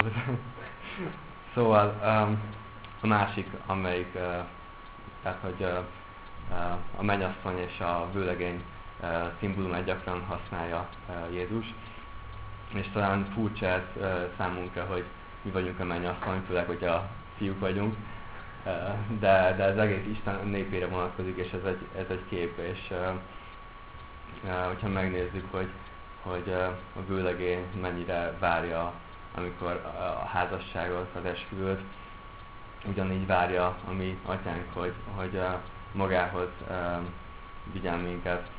Szóval a másik, amelyik, tehát hogy a mennyasszony és a vőlegény szimbólumát gyakran használja Jézus, és talán furcsa ez számunkra, hogy mi vagyunk a mennyasszony, főleg, hogyha fiúk vagyunk, de ez egész Isten népére vonatkozik, és ez egy kép, és hogyha megnézzük, hogy a vőlegény mennyire várja, amikor a házasságot, az esküvőt, ugyanígy várja a mi atyánk, hogy magához vigyen minket,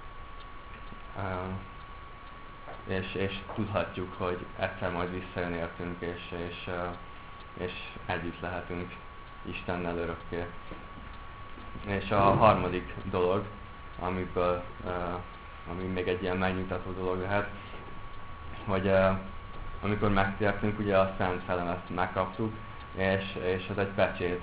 és tudhatjuk, hogy egyszer majd visszajön értünk, és együtt lehetünk Istennel örökké. És a harmadik dolog, ami még egy ilyen megnyugtató dolog lehet, hogy amikor megtértünk, ugye a Szent Szellemet megkaptuk, és ez egy pecsét,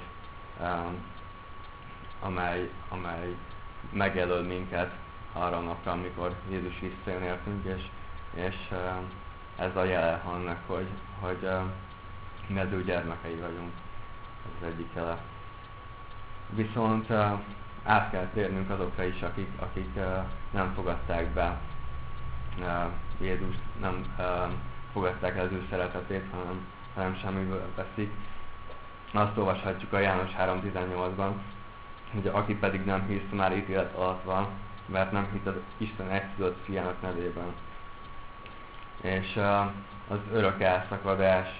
amely megjelöl minket arra a napra, amikor Jézus visszajön értünk, és ez a jele annak, hogy mi az ő gyermekei vagyunk. Ez az egyik jele. Viszont át kell térnünk azokra is, akik nem fogadták be Jézust, nem fogadták el az ő szeretetét, hanem semmiből veszik. Azt olvashatjuk a János 3.18-ban, hogy aki pedig nem hisz, már ítélet alatt van, mert nem hitt az Isten egyszülött fiának nevében. És az örök elszakadás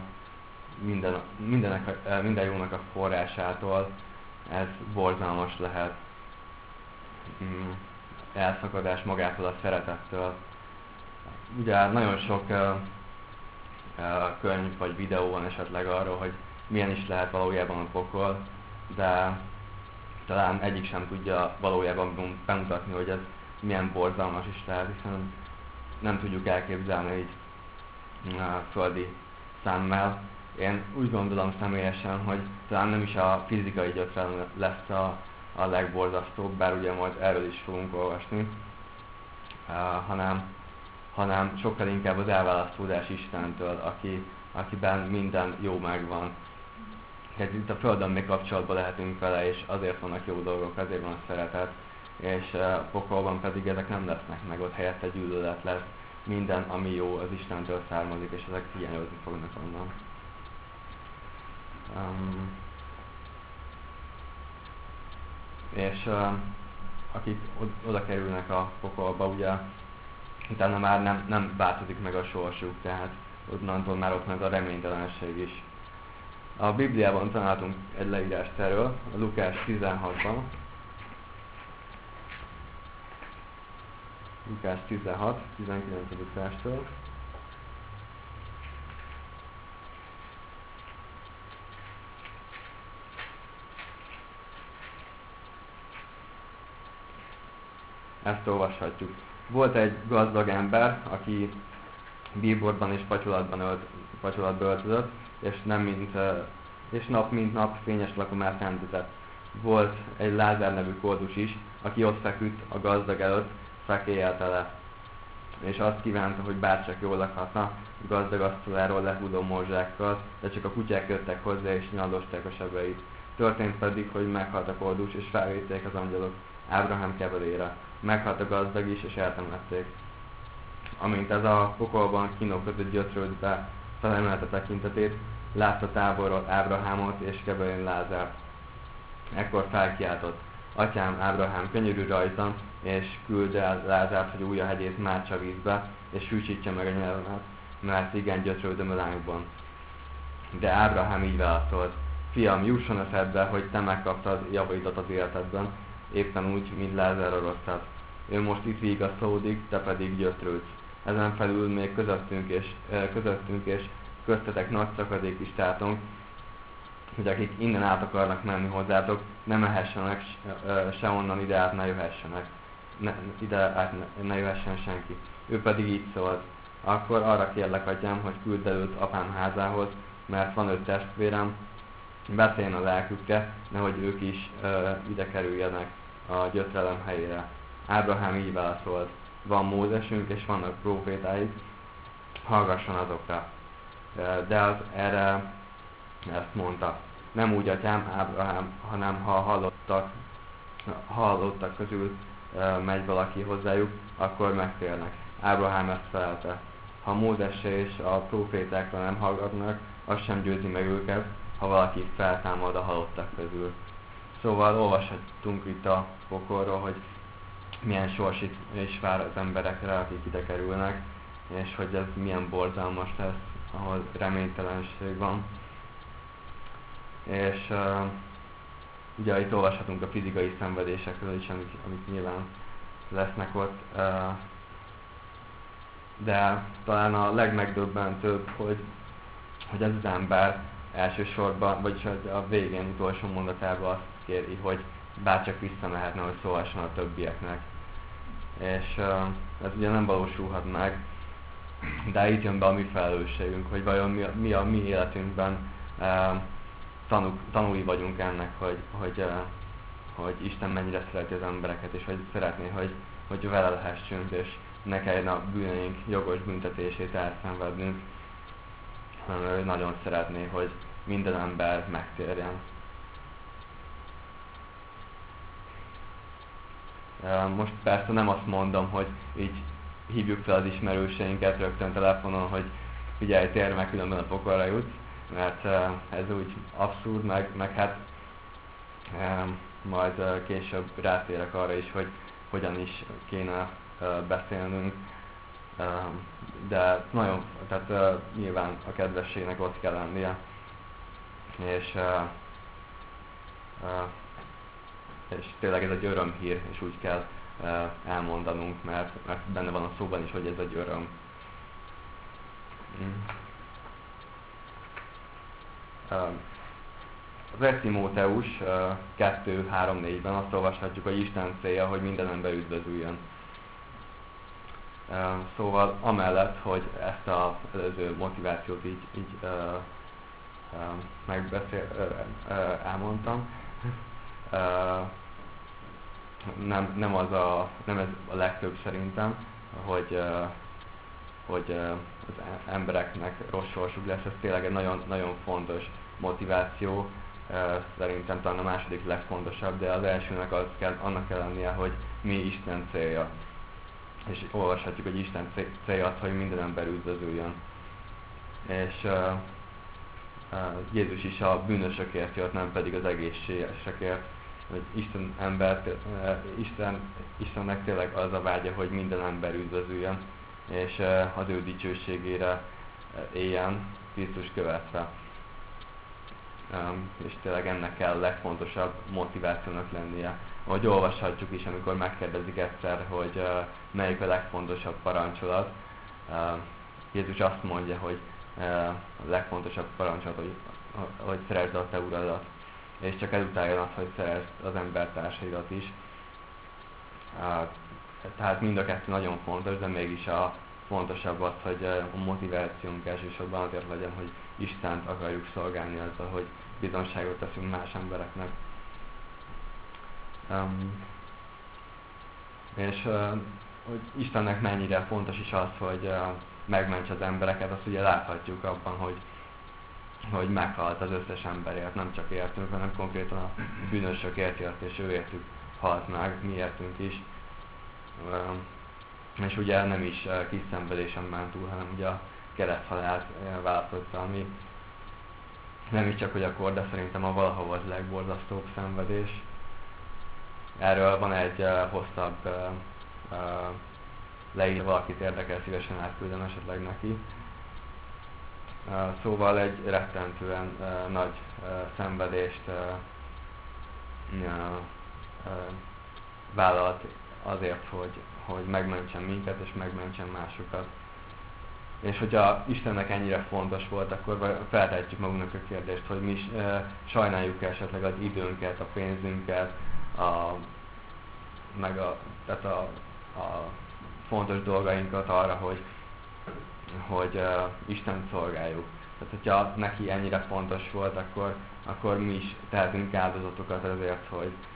minden jónak a forrásától, ez borzalmas lehet. Elszakadás magától a szeretettől. Ugye nagyon sok könyv vagy videó van esetleg arról, hogy milyen is lehet valójában a pokol, de talán egyik sem tudja valójában bemutatni, hogy ez milyen borzalmas is lehet, hiszen nem tudjuk elképzelni így földi szemmel. Én úgy gondolom személyesen, hogy talán nem is a fizikai gyötrelem lesz a legborzasztóbb, bár ugye majd erről is fogunk olvasni, hanem sokkal inkább az elválasztódás Istentől, akiben minden jó megvan. Tehát itt a Földön még kapcsolatban lehetünk vele, és azért vannak jó dolgok, azért van a szeretet, és a pokolban pedig ezek nem lesznek meg, ott helyette gyűlölet lesz. Minden, ami jó, az Istentől származik, és ezek hiányozni fognak onnan. És akik oda kerülnek a pokolba, ugye utána már nem változik meg a sorsuk, tehát onnantól már ott meg a reménytelenség is. A Bibliában találtunk egy leírást erről, a Lukás 16-ban. Lukás 16, 19. verstől. Ezt olvashatjuk. Volt egy gazdag ember, aki bíborban és pacsolatba öltözött, és nap mint nap fényes lakomát rendezett. Volt egy Lázár nevű koldus is, aki ott feküdt a gazdag előtt, fekélyel tele. És azt kívánta, hogy bárcsak jól lakhatna a gazdag asztaláról lehúdó morzsákkal, de csak a kutyák jöttek hozzá és nyaldosták a sebeit. Történt pedig, hogy meghalt a koldus, és felvitték az angyalok Ábrahám keverére. Meghalt a gazdag is, és eltemették. Amint ez a pokolban kínok között gyötrőd be, felemelte tekintetét, látta távolról Ábrahámot és keverén Lázárt. Ekkor felkiáltott: Atyám, Ábrahám, könyörülj rajtam, és küld el Lázárt, hogy újja hegyét mártsa vízbe, és hűsítse meg a nyelvemet, mert igen gyötrődöm a lángban. De Ábrahám így válaszolt: Fiam, jusson eszedbe, hogy te megkaptad javaidat az életedben, éppen úgy, mint Lázár a rosszat. Ő most itt vigasztalódik, te pedig gyötrődsz. Ezen felül még közöttünk és köztetek nagy szakadék is tátunk, hogy akik innen át akarnak menni hozzátok, ne mehessenek se onnan ide át, ne jöhessenek. Ide át ne jöhessen senki. Ő pedig így szólt: Akkor arra kérlek, atyám, hogy küld el őt apám házához, mert van 5 testvérem, beszéljen a lelkükre, nehogy ők is ide kerüljenek a gyötrelem helyére. Ábrahám így válaszolt: Van Mózesünk és vannak prófétáik, hallgasson azokra. erre ezt mondta: nem úgy, atyám Ábrahám, hanem ha hallottak közül megy valaki hozzájuk, akkor megtérnek. Ábrahám ezt felelte: ha Mózesre és a prófétákra nem hallgatnak, az sem győzi meg őket, ha valaki feltámad a halottak közül. Szóval olvashatunk itt a pokolról, hogy milyen sors is vár az emberekre, akik ide kerülnek, és hogy ez milyen borzalmas lesz, ahol reménytelenség van. És ugye itt olvashatunk a fizikai szenvedésekről is, amik nyilván lesznek ott, de talán a legmegdöbbentőbb, hogy ez az ember elsősorban, vagyis a végén utolsó mondatában azt kéri, hogy bárcsak visszamehetne, hogy szólhasson a többieknek. És ez ugye nem valósulhat meg, de itt jön be a mi felelősségünk, hogy vajon mi a mi életünkben tanúi vagyunk ennek, hogy Isten mennyire szereti az embereket, és hogy szeretné, hogy vele lehessünk, és ne kelljen a bűneink jogos büntetését elszenvednünk, hanem ő nagyon szeretné, hogy minden ember megtérjen. Most persze nem azt mondom, hogy így hívjuk fel az ismerőseinket rögtön telefonon, hogy figyelj, térj meg, különben a pokolra jutsz, mert ez úgy abszurd, meg hát majd később rátérek arra is, hogy hogyan is kéne beszélnünk, de nagyon, tehát nyilván a kedvességnek ott kell lennie, és tényleg ez egy örömhír, és úgy kell elmondanunk, mert benne van a szóban is, hogy ez egy öröm. Az 1 Timóteus 2:3-4-ben azt olvashatjuk, hogy Isten célja, hogy minden ember üdvözüljön. Szóval amellett, hogy ezt az előző motivációt így elmondtam, nem ez a legtöbb szerintem, hogy az embereknek rossz sorsuk lesz, ez tényleg egy nagyon, nagyon fontos motiváció, szerintem talán a második legfontosabb, de az elsőnek annak kell lennie, hogy mi Isten célja. És olvashatjuk, hogy Isten célja az, hogy minden ember üdvözüljön. És Jézus is a bűnösökért jött, nem pedig az egészségesekért. Hogy Istennek tényleg az a vágya, hogy minden ember üdvözüljön, és az ő dicsőségére éljen Krisztus követve. És tényleg ennek kell a legfontosabb motivációnak lennie. Ahogy olvashatjuk is, amikor megkérdezik egyszer, hogy melyik a legfontosabb parancsolat, Jézus azt mondja, hogy a legfontosabb parancsolat, hogy szeresd a te uradat, és csak ezután jön az, hogy szeresd az embertársaidat is. Tehát mind a kettő nagyon fontos, de mégis a fontosabb az, hogy a motivációnk elsősorban azért legyen, hogy Istent akarjuk szolgálni azzal, hogy bizonságot teszünk más embereknek. És hogy Istennek mennyire fontos is az, hogy megmentse az embereket, azt ugye láthatjuk abban, hogy meghalt az összes emberért, nem csak értünk, hanem konkrétan a bűnösökért jött, és ő értük halt meg, mi értünk is. És ugye nem is kis szenvedésen ment túl, hanem ugye a kereszthalált választotta, ami nem is csak hogy akkor, de szerintem a valahol az legborzasztóbb szenvedés. Erről van egy hosszabb leírva, valakit érdekel, szívesen átküldöm esetleg neki. Szóval egy rettentően nagy szenvedést vállalt azért, hogy megmentsen minket és megmentsen másokat. És hogyha Istennek ennyire fontos volt, akkor feltehetjük magunknak a kérdést, hogy mi is sajnáljuk esetleg az időnket, a pénzünket, tehát a fontos dolgainkat arra, hogy Istent szolgáljuk. Tehát, hogyha neki ennyire fontos volt, akkor mi is tehetünk áldozatokat azért,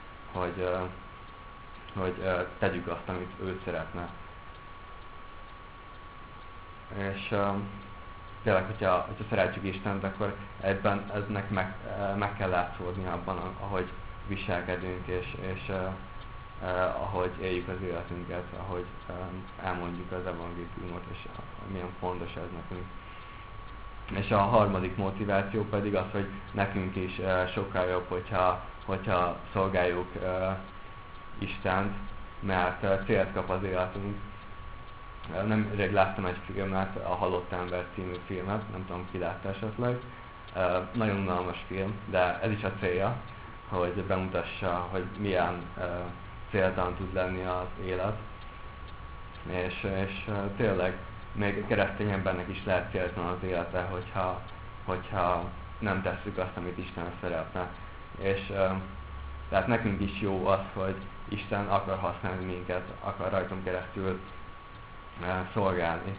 hogy tegyük azt, amit ő szeretne. És tényleg, hogyha szeretjük Istent, akkor eznek meg kell látszódni abban, ahogy viselkedünk, és ahogy éljük az életünket, ahogy elmondjuk az evangéliumot, és milyen fontos ez nekünk. És a harmadik motiváció pedig az, hogy nekünk is sokkal jobb, hogyha szolgáljuk Istent, mert célt kap az életünk. Nemrég láttam egy filmet, a Halott ember című filmet, nem tudom, ki látta esetleg. Nagyon unalmas film, de ez is a célja, hogy bemutassa, hogy milyen céltalan tud lenni az élet. És tényleg még keresztény embernek is lehet céltalan az élete, hogyha nem tesszük azt, amit Isten szeretne. És tehát nekünk is jó az, hogy Isten akar használni minket, akar rajtunk keresztül szolgálni,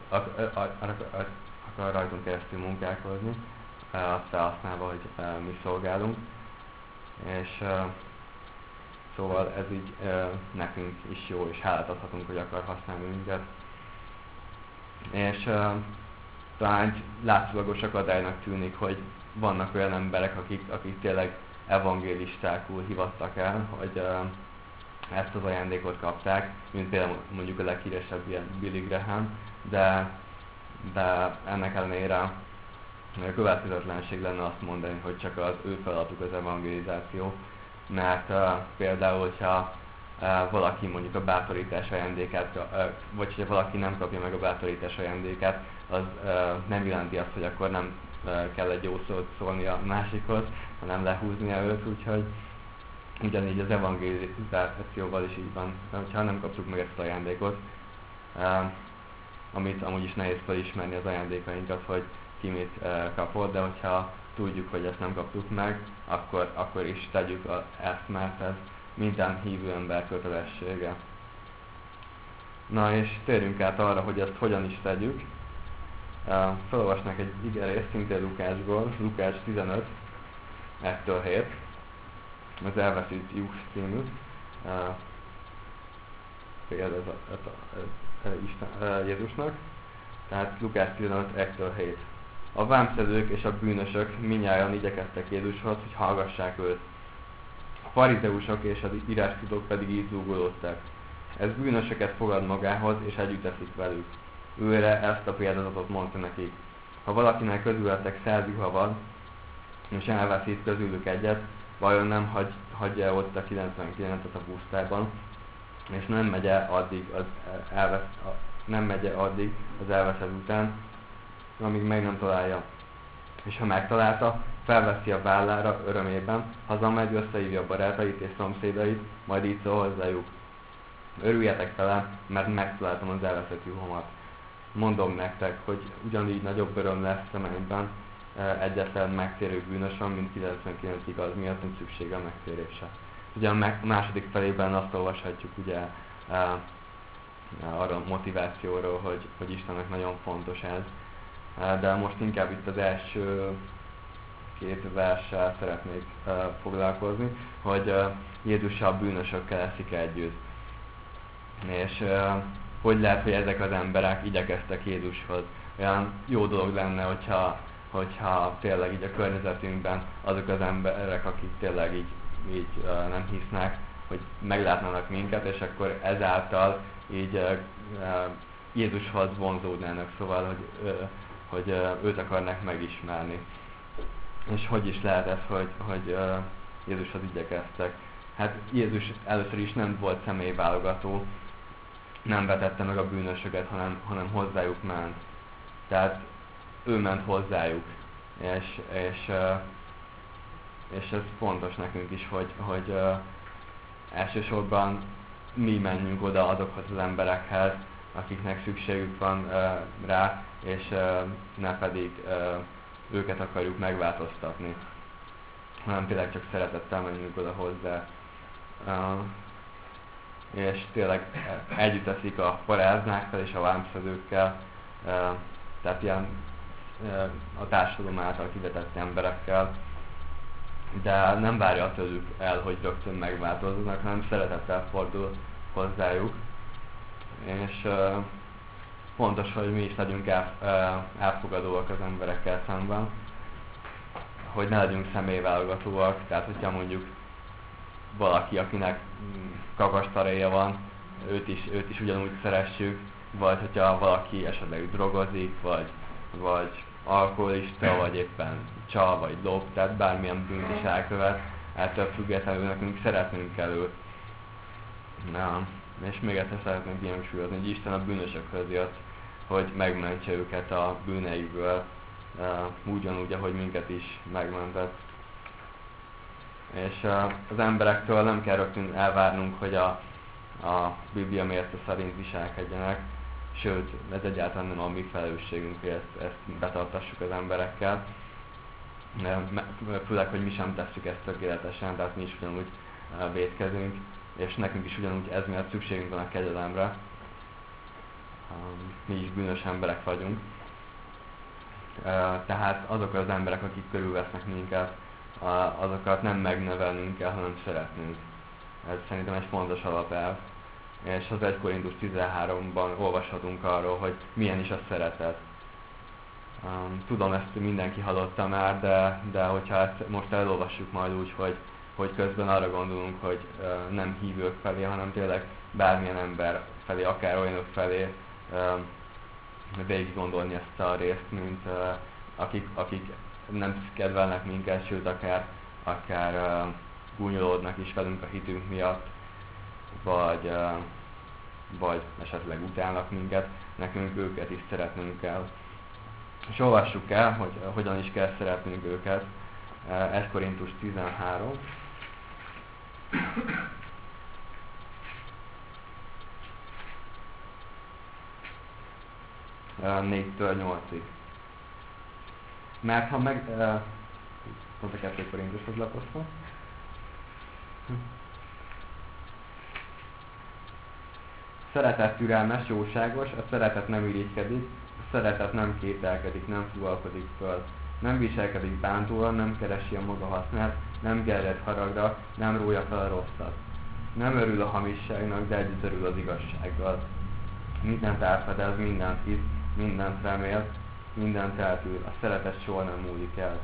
akar rajtunk keresztül munkálkozni, azt felhasználva, hogy mi szolgálunk. És szóval ez így nekünk is jó, és hálát adhatunk, hogy akar használni minket. És talán egy látszólagos akadálynak tűnik, hogy vannak olyan emberek, akik tényleg evangélistákul hivattak el, hogy ezt az ajándékot kapták, mint például mondjuk a leghíresebb ilyen Billy Graham, de ennek ellenére következetlenség lenne azt mondani, hogy csak az ő feladatuk az evangelizáció, mert például, hogyha valaki mondjuk a bátorítás ajándékát, vagy hogyha valaki nem kapja meg a bátorítás ajándékát, az nem jelenti azt, hogy akkor nem kell egy jó szót szólni a másikhoz, hanem lehúznia őt, úgyhogy ugyanígy az evangelizációval is így van, hogyha nem kapjuk meg ezt az ajándékot, amit amúgy is nehéz felismerni az ajándékainkat, hogy ki mit kapott, de hogyha tudjuk, hogy ezt nem kaptuk meg, akkor is tegyük ezt, mert ez minden hívő ember kötelessége. Na és térjünk át arra, hogy ezt hogyan is tegyük. Felolvasnak egy igerést, szintén Lukácsból, Lukács 15, 1-7, az elveszült lyuk című. Például Jézusnak. Tehát Lukács 15, 1-7. A vámszedők és a bűnösök mindnyájan igyekeztek Jézushoz, hogy hallgassák őt. A farizeusok és az írástudók pedig így zúgolódtak. Ez bűnösöket fogad magához, és együtt eszik velük. Őre ezt a példázatot mondta nekik. Ha valakinek közületek 100 juha van, és elveszít közülük egyet, vajon nem hagyja ott a 99-et a pusztában, és nem megy addig az elveszett után, amíg meg nem találja. És ha megtalálta, felveszi a vállára örömében, hazamegy, összehívja a barátait és szomszédait, majd így szól hozzájuk. Örüljetek velem, mert megtaláltam az elveszett juhomat. Mondom nektek, hogy ugyanígy nagyobb öröm lesz a mennyben egyetlen megtérő bűnösen, mint 99 igaz, miatt nincs szüksége a megtérésre. Ugye a második felében azt olvashatjuk ugye arra a motivációról, hogy Istennek nagyon fontos ez. De most inkább itt az első 2 verssel szeretnék foglalkozni, hogy Jézussal a bűnösökkel eszik együtt. És hogy lehet, hogy ezek az emberek igyekeztek Jézushoz. Olyan jó dolog lenne, hogyha tényleg így a környezetünkben azok az emberek, akik tényleg így nem hisznek, hogy meglátnának minket, és akkor ezáltal így Jézushoz vonzódnának, szóval, hogy őt akarnak megismerni. És hogy is lehet ez, hogy Jézushoz igyekeztek? Hát Jézus először is nem volt személyválogató, nem vetette meg a bűnösöket, hanem hozzájuk ment. Tehát ő ment hozzájuk, és ez fontos nekünk is, hogy elsősorban mi menjünk oda azokhoz az emberekhez, akiknek szükségük van rá, és ne pedig őket akarjuk megváltoztatni, hanem tényleg csak szeretettel menjünk oda hozzá. És tényleg együtt eszik a paráznákkal és a vámszedőkkel, tehát ilyen a társadalom által kivetett emberekkel, de nem várja tőlük el, hogy rögtön megváltozzanak, hanem szeretettel fordul hozzájuk, és fontos, hogy mi is legyünk elfogadóak az emberekkel szemben, hogy ne legyünk személyválogatóak, tehát hogyha mondjuk valaki, akinek kagastaréja van, őt is ugyanúgy szeressük, vagy hogyha valaki esetleg drogozik, vagy alkoholista, vagy éppen csal, vagy lop, tehát bármilyen bűnt is elkövet, ettől függetlenül nekünk szeretnünk kell őt. És még egyszer szeretném kihangsúlyozni, hogy Isten a bűnösökhöz jött, hogy megmentse őket a bűneikből, ugyanúgy, ahogy minket is megmentett. És az emberektől nem kell rögtön elvárnunk, hogy a Biblia mérce szerint viselkedjenek, sőt, ez egyáltalán nem a mi felelősségünk, hogy ezt betartassuk az emberekkel. Főleg, hogy mi sem tesszük ezt tökéletesen, tehát mi is ugyanúgy vétkezünk, és nekünk is ugyanúgy ez miatt szükségünk van a kegyelemre. Mi is bűnös emberek vagyunk. Tehát azok az emberek, akik körülvesznek minket, azokat nem megnevelnünk kell, hanem szeretnünk. Ez szerintem egy fontos alapelv. És az 1 Korintus 13-ban olvashatunk arról, hogy milyen is a szeretet. Tudom, ezt mindenki hallotta már, de hogyha ezt most elolvassuk majd úgy, hogy közben arra gondolunk, hogy nem hívők felé, hanem tényleg bármilyen ember felé, akár olyanok felé végig gondolni ezt a részt, mint akik nem kedvelnek minket, sőt akár gúnyolódnak is velünk a hitünk miatt, vagy esetleg utálnak minket, nekünk őket is szeretnünk kell. És olvassuk el, hogy hogyan is kell szeretnünk őket. 1 Korintus 13. Négytől 8-ig. Mert ha pont a 2 Korintushoz lapoztam. Szeretet türelmes, jóságos, a szeretet nem irigykedik, a szeretet nem kételkedik, nem fuvalkodik föl, nem viselkedik bántóan, nem keresi a maga hasznát, nem gerjed haragra, nem rója fel a rosszat. Nem örül a hamisságnak, de együtt örül az igazsággal. Mindent elfedez, mindent hisz, mindent remél, mindent eltűr, a szeretet soha nem múlik el.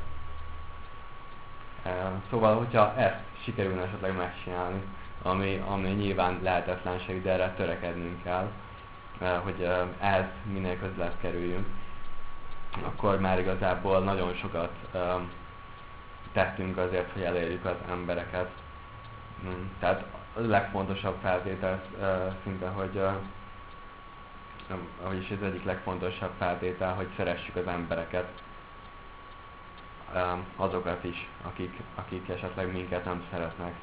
Szóval, hogyha ezt sikerülne esetleg megcsinálni, ami nyilván lehetetlenség, de erre törekednünk kell, hogy ehhez minél közelebb kerüljünk, akkor már igazából nagyon sokat tettünk azért, hogy elérjük az embereket. Tehát a legfontosabb feltétel szinte, vagyis az egyik legfontosabb feltétel, hogy szeressük az embereket, azokat is, akik esetleg minket nem szeretnek.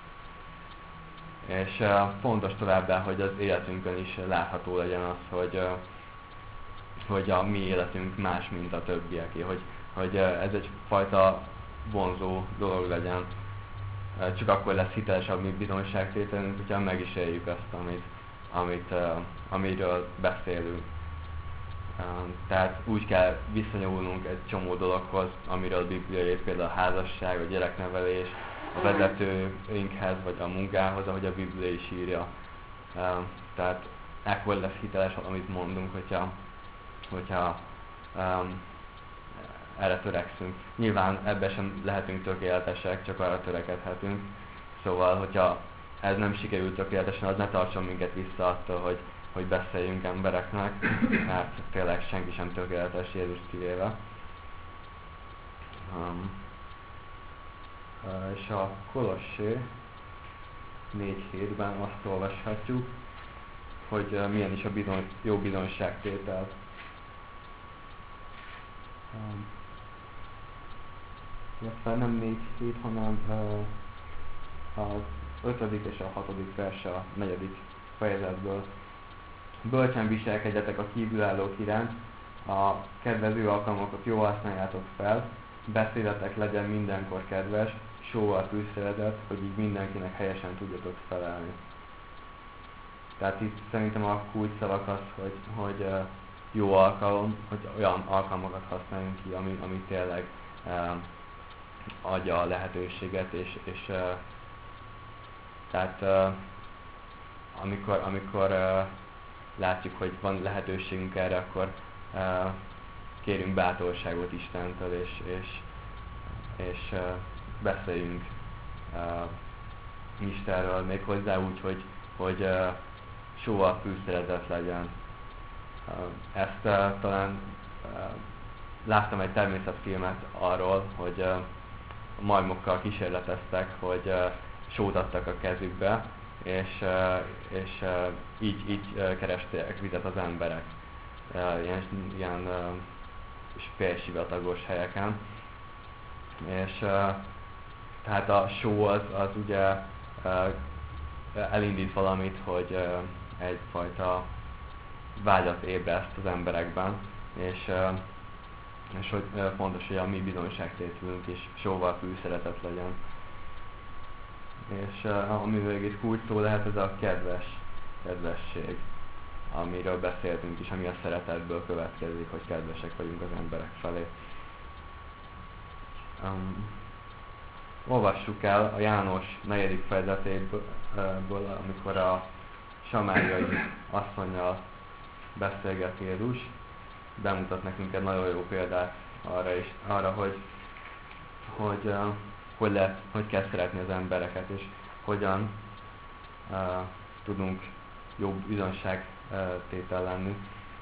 És fontos továbbá, hogy az életünkön is látható legyen az, hogy a mi életünk más, mint a többieké, hogy ez egyfajta vonzó dolog legyen. Csak akkor lesz hiteles a mi bizonyságtételünk, hogyha meg is éljük azt, amiről beszélünk. Tehát úgy kell viszonyulnunk egy csomó dologhoz, amiről a Biblia ír, például a házasság, a gyereknevelés, a vezetőinkhez, vagy a munkához, ahogy a Biblia is írja. Tehát ekkor lesz hiteles, amit mondunk, hogyha erre törekszünk. Nyilván ebben sem lehetünk tökéletesek, csak arra törekedhetünk. Szóval, hogyha ez nem sikerült tökéletesen, az ne tartson minket vissza attól, hogy beszéljünk embereknek, mert tényleg senki sem tökéletes, Jézus kivéve. És a Kolossé 4:7-ben azt olvashatjuk, hogy milyen is a jó bizonyságtétel. Nem 4:7, hanem az 5. és a 6. vers a 4. fejezetből. Bölcsen viselkedjetek a kívülállók iránt, a kedvező alkalmakat jól használjátok fel, beszédetek legyen mindenkor kedves, sóval fűszerezett, hogy így mindenkinek helyesen tudjatok felelni. Tehát itt szerintem a kulcsszavak az, hogy jó alkalom, hogy olyan alkalmakat használjunk ki, ami tényleg adja a lehetőséget, és tehát amikor látjuk, hogy van lehetőségünk erre, akkor kérjünk bátorságot Istentől, és beszéljünk Istenről, még hozzá úgy, hogy sóval fűszerezett legyen. Ezt talán láttam egy természetfilmet arról, hogy majmokkal kísérleteztek, hogy sót adtak a kezükbe, és így keresték vizet az emberek ilyen félsivatagos helyeken. És tehát a só az ugye elindít valamit, hogy egyfajta vágyat ébreszt az emberekben, és hogy fontos, hogy a mi bizonyságtételünk is sóval fűszerezett legyen. És ami végig kulcs szó lehet, ez a kedvesség, amiről beszéltünk is, ami a szeretetből következik, hogy kedvesek vagyunk az emberek felé. Olvassuk el a János 4. fejezetéből, amikor a samáriai asszonnyal beszélget Jézus, bemutat nekünk egy nagyon jó példát arra, hogy kell szeretni az embereket, és hogyan tudunk jobb bizonságtétel lenni.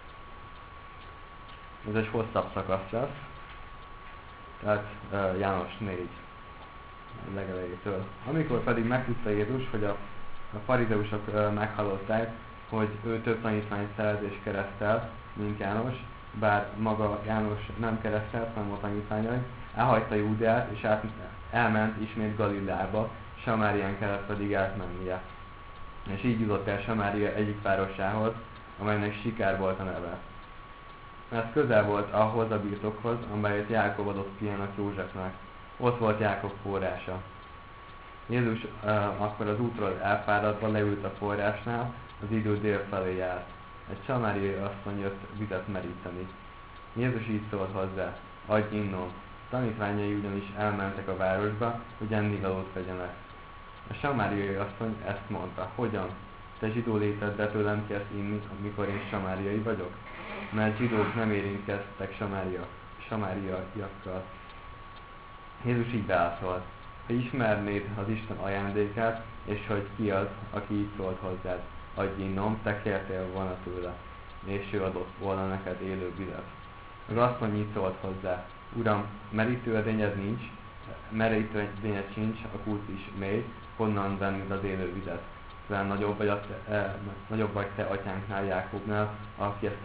Ez egy hosszabb szakasz lesz, tehát János 4 legelejétől. Amikor pedig megtudta Jézus, hogy a farizeusok meghallották, hogy ő több tanítványt szerez és keresztel, mint János, bár maga János nem keresztelt, hanem a tanítványai, elhagyta Júdeát, és elment ismét Galileába, Samárián kellett pedig átmennie. És így jutott el Samária egyik városához, amelynek Sikár volt a neve. Ez közel volt ahhoz a birtokhoz, amelyet Jákob adott fiának Józsefnek. Ott volt Jákob forrása. Jézus akkor az útról elfáradva leült a forrásnál, az idő dél felé járt. Egy samáriai asszony jött vizet meríteni. Jézus így szólt hozzá: adj innom. Tanítványai ugyanis elmentek a városba, hogy ennivalót vegyenek. A samáriai asszony ezt mondta: hogyan? Te zsidó léted, de tőlem kezd inni, amikor én samáriai vagyok? Mert zsidók nem érintkeztek samáriaiakkal. Jézus így válaszolt: ha ismernéd az Isten ajándékát, és hogy ki az, aki így szólt hozzád, adj innom, te kértél volna tőle, és ő adott volna neked élő vizet. Az asszony így szólt hozzá: Uram, merítőedényed sincs, a kút is mély, honnan venned az élő vizet? Talán nagyobb vagy te atyánknál, Jákobnál, aki ezt a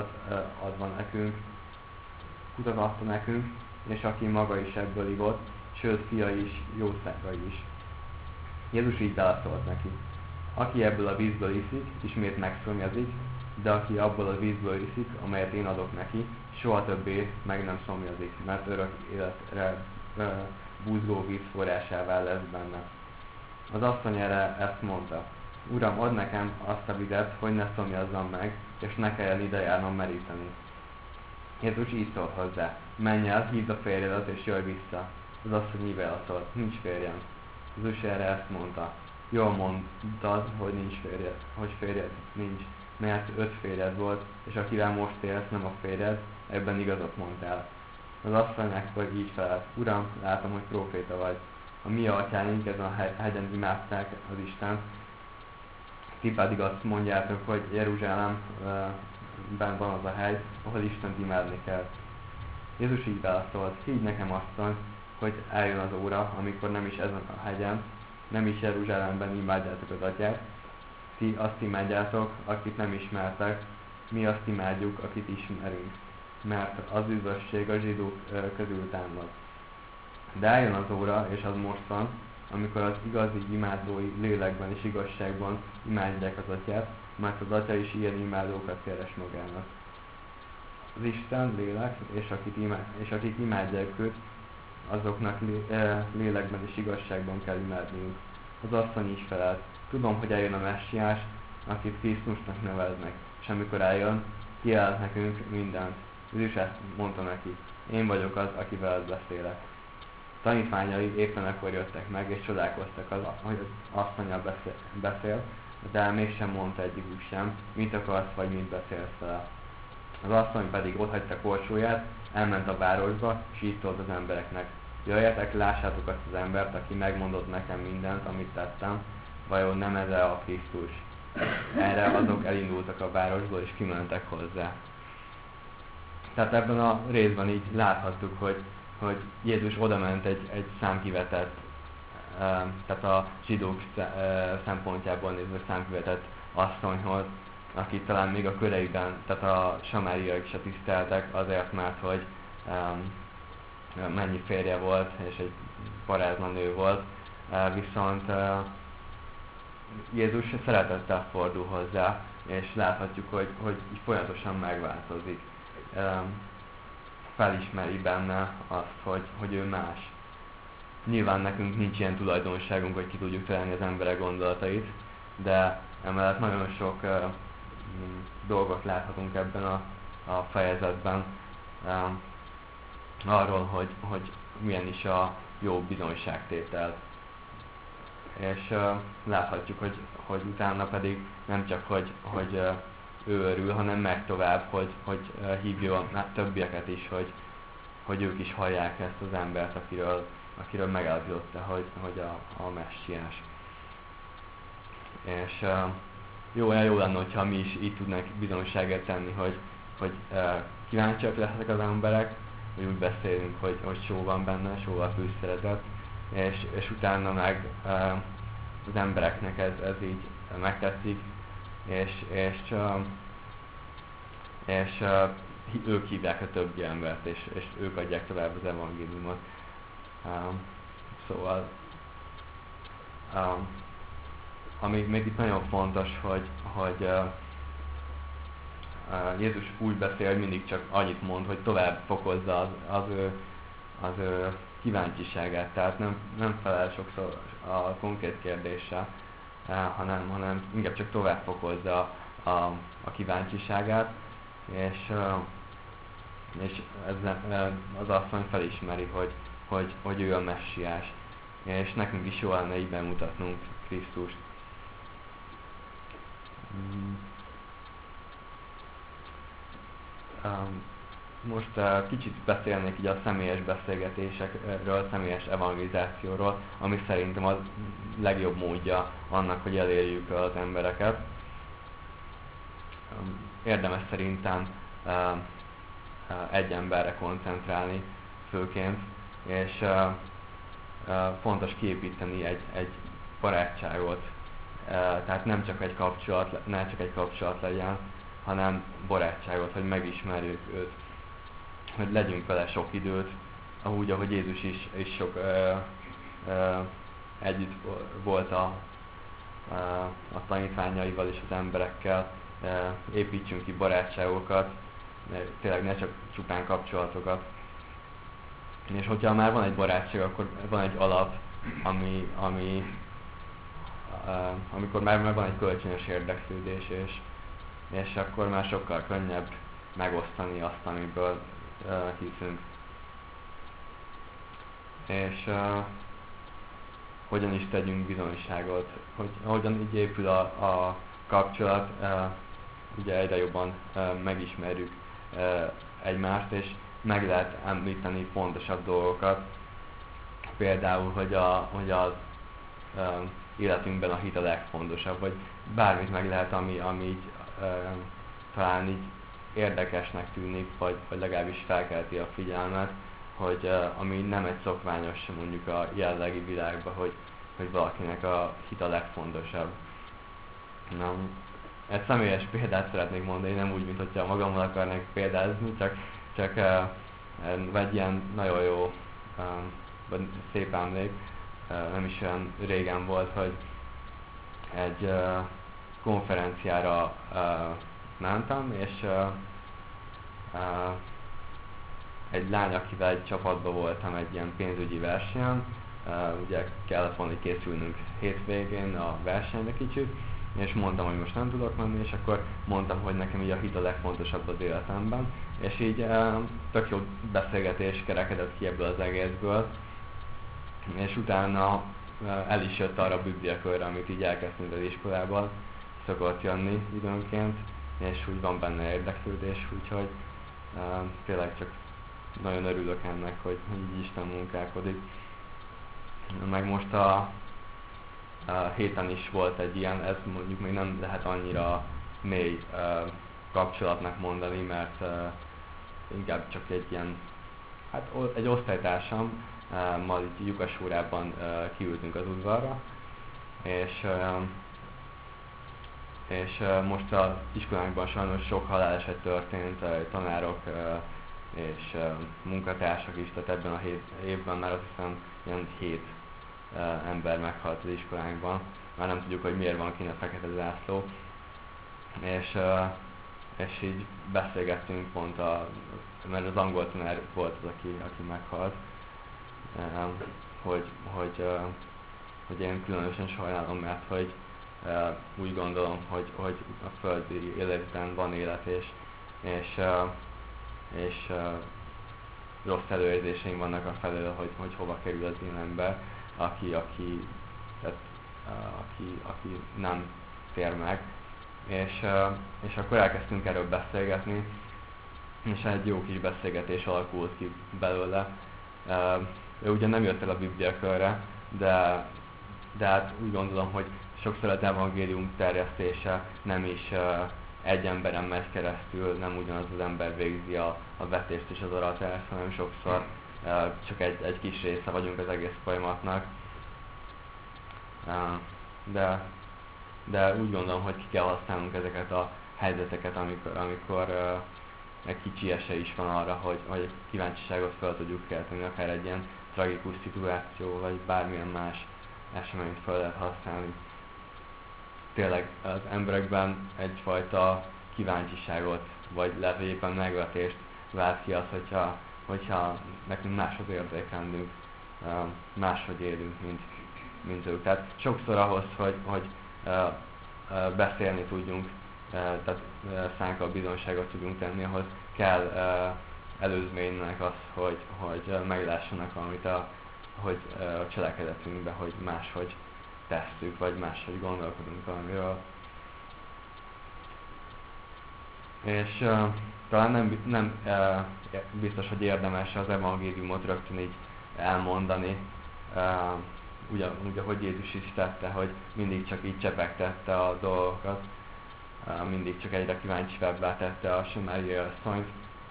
kutat adta nekünk, és aki maga is ebből ivott, sőt fiai is, jószágai is. Jézus így válaszolt neki: aki ebből a vízből iszik, ismét megszomjazik, de aki abból a vízből iszik, amelyet én adok neki, soha többé meg nem szomjazik, mert örök életre búzgó víz forrásává lesz benne. Az asszony erre ezt mondta: Uram, add nekem azt a vizet, hogy ne szomjazzam meg, és ne kelljen ide járnom meríteni. Jézus így szólt hozzá: menj el, hívd a férjedet, és jöjj vissza. Az asszony így válaszolt: nincs férjem. Jézus erre ezt mondta: jól mondtad, hogy férjed nincs, mert 5 férjed volt, és akivel most élsz, nem a férjed, ebben igazat mondtál. Az asszony ekkor így felelt: Uram, látom, hogy próféta vagy. A mi atyáink ezen a hegyen imádták az Istent, ti pedig azt mondjátok, hogy Jeruzsálemben van az a hely, ahol Istent imádni kell. Jézus így válaszolt: higgy nekem, asszony, hogy eljön az óra, amikor nem is ezen a hegyen, nem is Jeruzsálemben imádjátok az atyát, ti azt imádjátok, akit nem ismertek, mi azt imádjuk, akit ismerünk, mert az üdvösség a zsidók közül támad. De eljön az óra, és az most van, amikor az igazi imádói lélekben és igazságban imádják az atyát, mert az atya is ilyen imádókat keres magának. Az Isten lélek, és akik imádják őt, azoknak lélekben és igazságban kell imádniuk. Az asszony is felelt: tudom, hogy eljön a Messiás, akit Krisztusnak neveznek, és amikor eljön, kijelent nekünk mindent. Jézus ezt mondta neki: én vagyok az, aki veled beszélek. Tanítványai éppen ekkor jöttek meg, és csodálkoztak, hogy az asszonnyal beszél, de mégsem mondta egyikük sem, mit akarsz, vagy mit beszélsz vele. Az asszony pedig otthagyta korsóját, elment a városba, és így szólt az embereknek: jöjjetek, lássátok azt az embert, aki megmondott nekem mindent, amit tettem, vajon nem ez a Krisztus? Erre azok elindultak a városból, és kimentek hozzá. Tehát ebben a részben így láthattuk, hogy Jézus odament egy számkivetett, tehát a zsidók szempontjából nézve számkivetett asszonyhoz, aki talán még a köreiben, tehát a samáriaiak se tiszteltek azért, mert hogy mennyi férje volt, és egy parázna nő volt, viszont Jézus szeretettel fordul hozzá, és láthatjuk, hogy folyamatosan megváltozik. Felismeri benne azt, hogy ő más. Nyilván nekünk nincs ilyen tulajdonságunk, hogy ki tudjuk találni az emberek gondolatait, de emellett nagyon sok dolgot láthatunk ebben a fejezetben arról, hogy milyen is a jó bizonyságtétel. És láthatjuk, hogy utána pedig nem csak, hogy ő örül, hanem megy tovább, hogy hívja a többieket is, hogy ők is hallják ezt az embert, akiről megállapította, hogy a messiás. És jó lenne, hogyha mi is így tudnánk bizonyságot tenni, hogy kíváncsiak lesznek az emberek, hogy úgy beszélünk, hogy só van benne, sóval fűszerezett, és utána meg az embereknek ez így megtetszik, és ők hívják a többi embert, és ők adják tovább az evangéliumot. Szóval ami még itt nagyon fontos, hogy Jézus úgy beszél, hogy mindig csak annyit mond, hogy tovább fokozza az ő kíváncsiságát, tehát nem felel sokszor a konkrét kérdéssel, hanem inkább csak tovább fokozza a kíváncsiságát, és az asszony felismeri, hogy ő a messiás, és nekünk is jó lenne így bemutatnunk Krisztust. Most kicsit beszélnék így a személyes beszélgetésekről, személyes evangelizációról, ami szerintem a legjobb módja annak, hogy elérjük az embereket. Érdemes szerintem egy emberre koncentrálni főként, és fontos kiépíteni egy barátságot. Tehát nem csak egy kapcsolat legyen, hanem barátságot, hogy megismerjük őt, hogy legyünk vele sok időt, úgy, ahogy Jézus is sok együtt volt a tanítványaival és az emberekkel, építsünk ki barátságokat, tényleg ne csak csupán kapcsolatokat. És hogyha már van egy barátság, akkor van egy alap, amikor már van egy kölcsönös érdeklődés, és akkor már sokkal könnyebb megosztani azt, amiből hiszünk. És hogyan is tegyünk bizonyságot, hogy hogyan így épül a kapcsolat, ugye egyre jobban megismerjük egymást, és meg lehet említeni fontosabb dolgokat, például, hogy az életünkben a hit a legfontosabb, vagy bármit meg lehet, ami így talán így érdekesnek tűnik, vagy legalábbis felkelti a figyelmet, hogy ami nem egy szokványos mondjuk a jelenlegi világban, hogy valakinek a hit a legfontosabb. Na, egy személyes példát szeretnék mondani, nem úgy, mint hogyha magammal akarnék példázni, csak egy ilyen nagyon jó, vagy szép emlék, nem is olyan régen volt, hogy egy konferenciára mentem, és egy lány, akivel egy csapatban voltam egy ilyen pénzügyi versenyen, ugye kellett volna készülnünk hétvégén a versenyre kicsit, és mondtam, hogy most nem tudok menni, és akkor mondtam, hogy nekem így a hit a legfontosabb az életemben, és így tök jó beszélgetés kerekedett ki ebből az egészből, és utána el is jött arra a bibliakörre, amit így elkezdtünk az iskolában, szokott jönni időnként, és úgy van benne érdeklődés, úgyhogy tényleg csak nagyon örülök ennek, hogy így Isten munkálkodik. Meg most a héten is volt egy ilyen, ez mondjuk még nem lehet annyira mély kapcsolatnak mondani, mert inkább csak egy ilyen, hát egy osztálytársam, majd itt lyukasórában kiültünk az udvarra, és most az iskolánkban sajnos sok haláleset történt, tanárok és munkatársak is, tehát ebben a 7 évben már azt hiszem ilyen 7 ember meghalt az iskolánkban. Már nem tudjuk, hogy miért van kint a fekete zászló. És így beszélgettünk pont, mert az angol tanár volt az, aki meghalt, hogy én különösen sajnálom, mert hogy úgy gondolom, hogy a földi életben van élet, és rossz előérzéseim vannak a felől, hogy hova kerül az én ember, aki nem tér meg. És akkor elkezdtünk erről beszélgetni, és egy jó kis beszélgetés alakult ki belőle. Ő ugye nem jött el a Biblia körre, de hát úgy gondolom, hogy sokszor az evangélium terjesztése nem is egy emberen megy keresztül, nem ugyanaz az ember végzi a vetést és az aratást, hanem sokszor csak egy kis része vagyunk az egész folyamatnak. De úgy gondolom, hogy ki kell használnunk ezeket a helyzeteket, amikor egy kicsi esély is van arra, hogy kíváncsiságot fel tudjuk kelteni, akár egy ilyen tragikus szituáció, vagy bármilyen más eseményt fel lehet használni. Tényleg az emberekben egyfajta kíváncsiságot, vagy lehet, hogy éppen megvetést vált ki az, hogyha nekünk máshoz érzékelünk, máshogy élünk, mint ők. Tehát sokszor ahhoz, hogy beszélni tudjunk, tehát szánkkal bizonyságot tudjunk tenni, ahhoz kell előzménynek az, hogy meglássanak valamit hogy a cselekedetünkbe, hogy máshogy tesszük, vagy máshogy gondolkodunk valamiről. És talán nem biztos, hogy érdemes az evangéliumot rögtön így elmondani, úgy, ahogy Jézus is tette, hogy mindig csak így csepegtette a dolgokat, mindig csak egyre kíváncsiabbá tette a Samáriai asszonyt.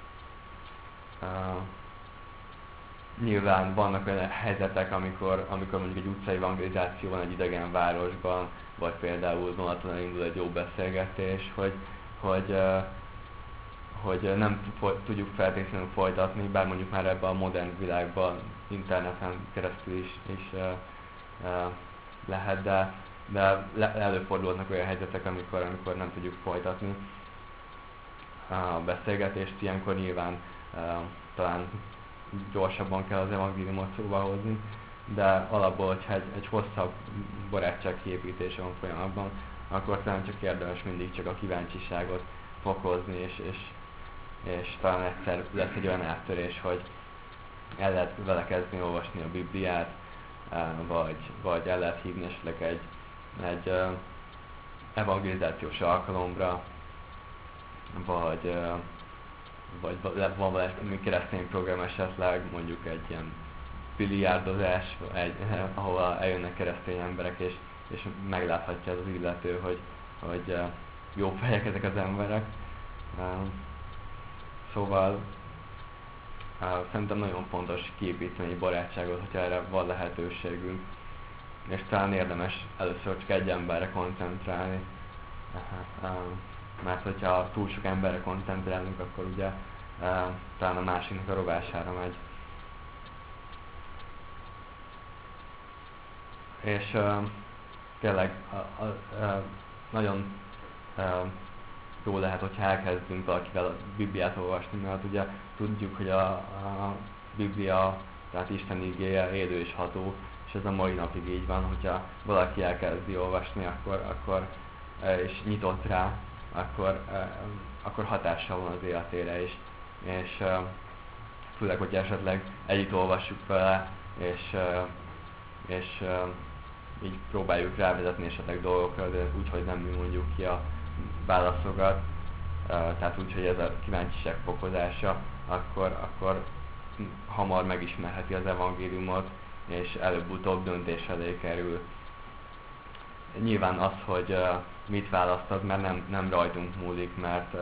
Nyilván vannak olyan helyzetek, amikor mondjuk egy utcai evangelizáció van egy idegen városban, vagy például vonaton elindul egy jó beszélgetés, hogy nem tudjuk feltétlenül folytatni, bár mondjuk már ebben a modern világban interneten keresztül is lehet, de előfordulnak olyan helyzetek, amikor nem tudjuk folytatni a beszélgetést. Ilyenkor nyilván talán gyorsabban kell az evangéliumot szóba hozni, de alapból, hogyha egy hosszabb barátságkiépítés van folyamatban, akkor talán csak érdemes mindig csak a kíváncsiságot fokozni, és talán egyszer lesz egy olyan áttörés, hogy el lehet vele kezdeni olvasni a Bibliát, vagy el lehet hívni esetleg egy evangelizációs alkalomra, vagy van valami keresztény program esetleg, mondjuk egy ilyen biliárdozás, ahol eljönnek keresztény emberek, és megláthatja az illető, hogy jó fejek ezek az emberek. Szóval szerintem nagyon fontos kiépíteni barátságot, hogyha erre van lehetőségünk. És talán érdemes először csak egy emberre koncentrálni. Mert hogyha túl sok emberre koncentrálunk, akkor ugye talán a másiknak a rovására megy. És tényleg nagyon jó lehet, hogyha elkezdünk valakivel a Bibliát olvasni, mert ugye tudjuk, hogy a Biblia, tehát Isten igéje élő és ható, és ez a mai napig így van, hogyha valaki elkezdi olvasni, és nyitott rá, akkor hatással van az életére is. És főleg, hogy esetleg együtt olvassuk vele, és így próbáljuk rávezetni esetleg dolgokra, de úgy, hogy nem mi mondjuk ki a válaszokat, tehát úgy, hogy ez a kíváncsiság fokozása, akkor hamar megismerheti az evangéliumot, és előbb-utóbb döntés elé kerül. Nyilván az, hogy mit választod, mert nem rajtunk múlik, mert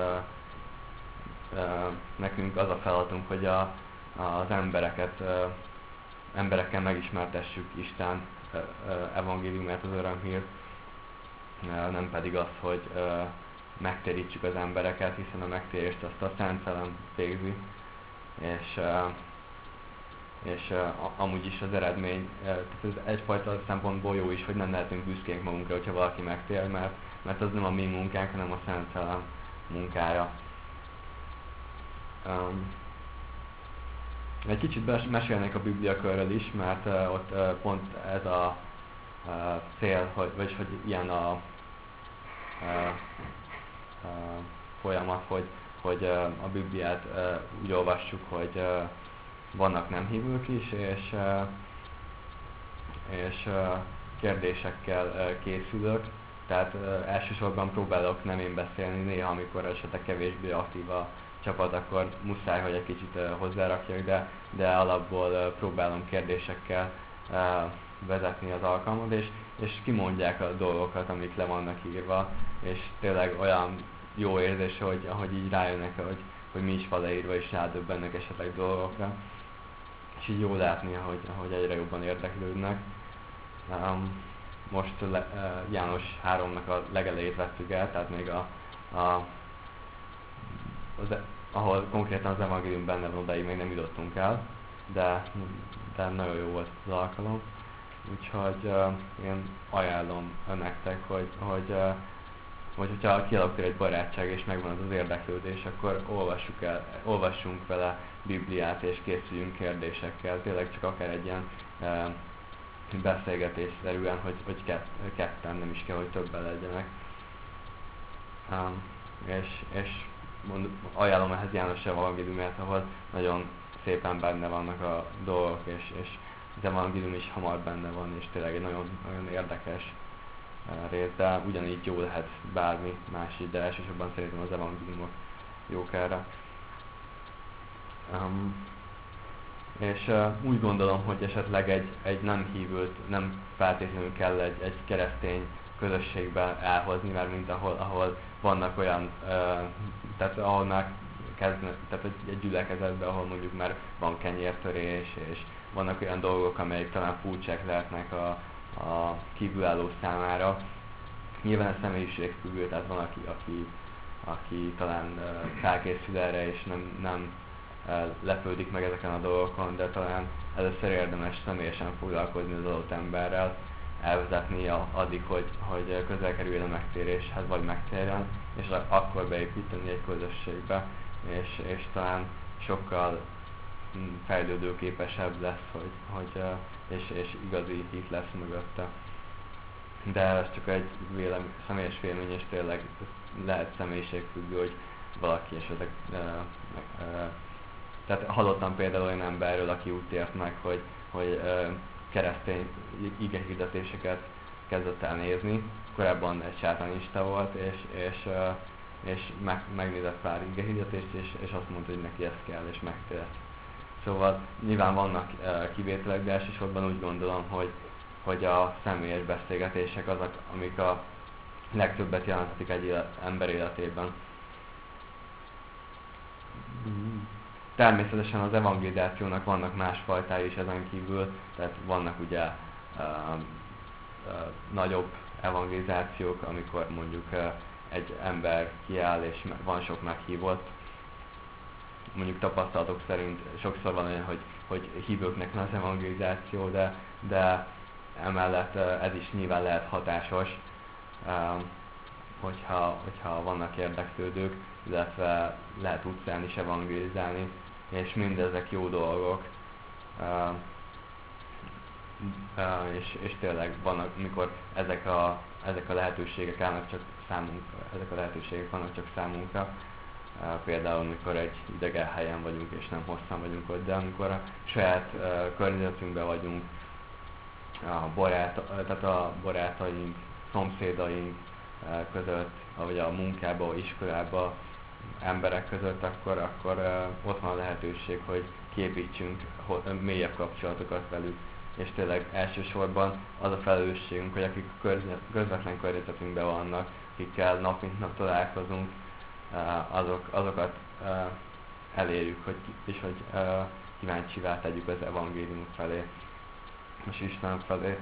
nekünk az a feladatunk, hogy az emberekkel megismertessük Isten evangéliumát, az örömhírt, nem pedig az, hogy megtérítsük az embereket, hiszen a megtérést azt a Szent Szellem végzi, és amúgy is az eredmény, tehát ez egyfajta szempontból jó is, hogy nem lehetünk büszkénk magunkra, hogyha valaki megtér, mert az nem a mi munkánk, hanem a Szent Szellem munkája. Egy kicsit mesélnék a Bibliakörről is, mert ott pont ez a cél, vagyis hogy ilyen a folyamat, hogy a Bibliát úgy olvassuk, hogy vannak nem hívők is, és kérdésekkel készülök, tehát elsősorban próbálok nem én beszélni, néha amikor esetleg kevésbé aktív a csapat, akkor muszáj, hogy egy kicsit hozzárakjak, de alapból próbálom kérdésekkel vezetni az alkalmat, és kimondják a dolgokat, amik le vannak írva, és tényleg olyan jó érzés, hogy ahogy így rájönnek, hogy mi is van leírva, és rádöbbennek esetleg dolgokra. És így jó látni, hogy egyre jobban érdeklődnek. Most János 3-nak a legelejét vettük el, tehát még ahol konkrétan az evangélium benne van, odáig még nem jutottunk el, de nagyon jó volt az alkalom. Úgyhogy én ajánlom nektek, hogyha kialakul egy barátság és megvan az érdeklődés, akkor olvassunk vele Bibliát és készüljünk kérdésekkel. Tényleg csak akár egy ilyen beszélgetésszerűen, hogy ketten, nem is kell, hogy többen legyenek. És ajánlom ehhez János evangéliumát, ahol nagyon szépen benne vannak a dolgok, és az evangélium is hamar benne van, és tényleg egy nagyon, nagyon érdekes rész, de ugyanígy jó lehet bármi más is, de elsősorban szerintem az evangéliumok jók erre. És úgy gondolom, hogy esetleg egy nem hívőt nem feltétlenül kell egy keresztény közösségbe elhozni, mert mint ahol vannak olyan, tehát ahol már tehát egy gyülekezetben, ahol mondjuk már van kenyértörés, és vannak olyan dolgok, amelyek talán furcsák lehetnek a kívülálló számára. Nyilván a személyiségfüggő, tehát van, aki talán felkészül erre, és nem lepődik meg ezeken a dolgokon, de talán először érdemes személyesen foglalkozni az adott emberrel, elvezetni addig, hogy közel kerüljön a megtéréshez, vagy megtérjen, és akkor beépíteni egy közösségbe, és talán sokkal fejlődőképesebb lesz, és igazi hit lesz mögötte. De ez csak egy személyes vélemény, és tényleg lehet személyiségfüggő, hogy valaki esetleg tehát hallottam például olyan emberről, aki úgy tért meg, hogy keresztény igehirdetéseket kezdett el nézni. Korábban egy sátánista volt, és megnézett pár igehirdetést, és azt mondta, hogy neki ez kell, és megtért. Szóval nyilván vannak kivételek, de elsősorban úgy gondolom, hogy a személyes beszélgetések azok, amik a legtöbbet jelenthetik egy ember életében. Természetesen az evangelizációnak vannak más fajtái is ezen kívül, tehát vannak ugye nagyobb evangelizációk, amikor mondjuk egy ember kiáll és van sok meghívott. Mondjuk tapasztalatok szerint sokszor van olyan, hogy hívőknek van az evangelizáció, de emellett ez is nyilván lehet hatásos, hogyha vannak érdeklődők, illetve lehet utcán is evangelizálni, és mindezek jó dolgok, és tényleg vannak, amikor ezek a lehetőségek állnak csak számunkra, ezek a lehetőségek vannak csak számunkra, például amikor egy idegen helyen vagyunk, és nem hosszan vagyunk ott, de amikor a saját környezetünkben vagyunk, tehát a barátaink, szomszédaink között, vagy a munkába, iskolába, emberek között, akkor ott van a lehetőség, hogy kiépítsünk mélyebb kapcsolatokat velük. És tényleg elsősorban az a felelősségünk, hogy akik közvetlen környezetünkben vannak, akikkel nap mint nap találkozunk, azokat elérjük, és hogy kíváncsivá tegyük az evangélium felé, és Isten felé.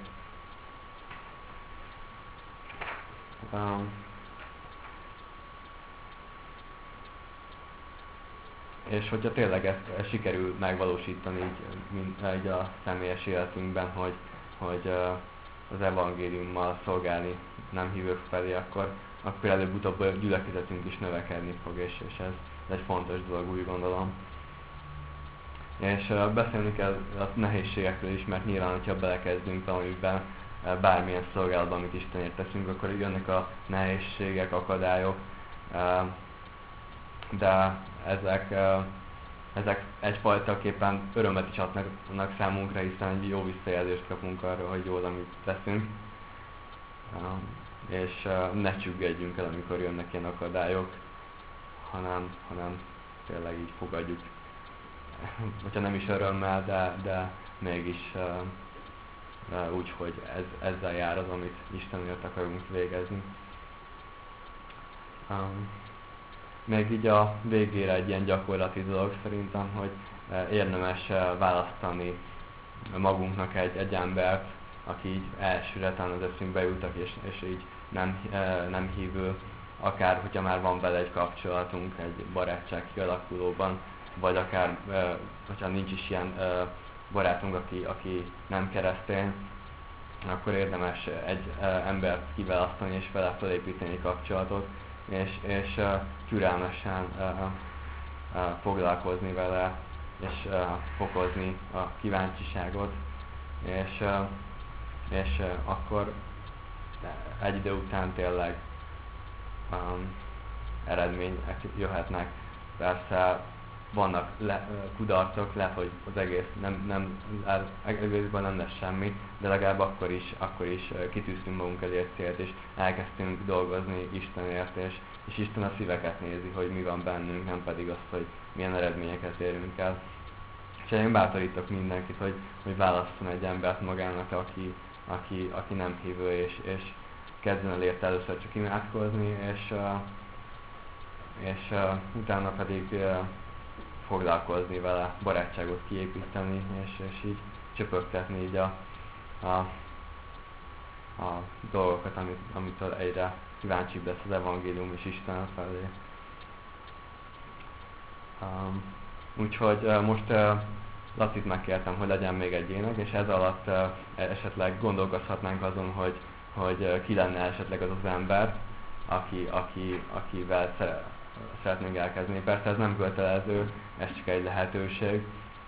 És hogyha tényleg ezt sikerül megvalósítani így a személyes életünkben, hogy az evangéliummal szolgálni nem hívők felé, akkor előbb-utóbb a gyülekezetünk is növekedni fog, és ez egy fontos dolog, úgy gondolom. És beszélni kell a nehézségekről is, mert nyilván, hogyha belekezdünk valamiben, bármilyen szolgálatban, amit Istenért teszünk, akkor jönnek a nehézségek, akadályok, de ezek egyfajtaképpen örömet is adnak számunkra, hiszen egy jó visszajelzést kapunk arra, hogy jól, amit teszünk. És ne csüggedjünk el, amikor jönnek ilyen akadályok, hanem tényleg így fogadjuk, hogyha nem is örömmel, de mégis úgy, hogy ezzel jár az, amit Istenért akarunk végezni. Még így a végére egy ilyen gyakorlati dolog szerintem, hogy érdemes választani magunknak egy embert, aki így elsőre talán az eszünkbe jutak, és így nem hívő, akár hogyha már van vele egy kapcsolatunk, egy barátság kialakulóban, vagy akár hogyha nincs is ilyen barátunk, aki nem keresztény, akkor érdemes egy embert kiválasztani és vele felépíteni kapcsolatot, és türelmesen foglalkozni vele, és fokozni a kíváncsiságot, és akkor egy idő után tényleg eredmények jöhetnek. Persze vannak kudarcok, lehet, hogy az egészben nem lesz semmi, de legalább akkor is kitűztünk magunk elé egy célt, és elkezdtünk dolgozni Istenért, és Isten a szíveket nézi, hogy mi van bennünk, nem pedig azt, hogy milyen eredményeket érünk el. És én bátorítok mindenkit, hogy válasszon egy embert magának, aki nem hívő, és kezdjen el érte először csak imádkozni, és utána pedig foglalkozni vele, barátságot kiépíteni, és így csöpögtetni így a dolgokat, amitől egyre kíváncsibb lesz az evangélium és Isten felé. Úgyhogy most Lacit megkértem, hogy legyen még egy ének, és ez alatt esetleg gondolkozhatnánk azon, hogy ki lenne esetleg az az ember, akivel szeretnénk elkezdeni. Persze ez nem kötelező, ez csak egy lehetőség.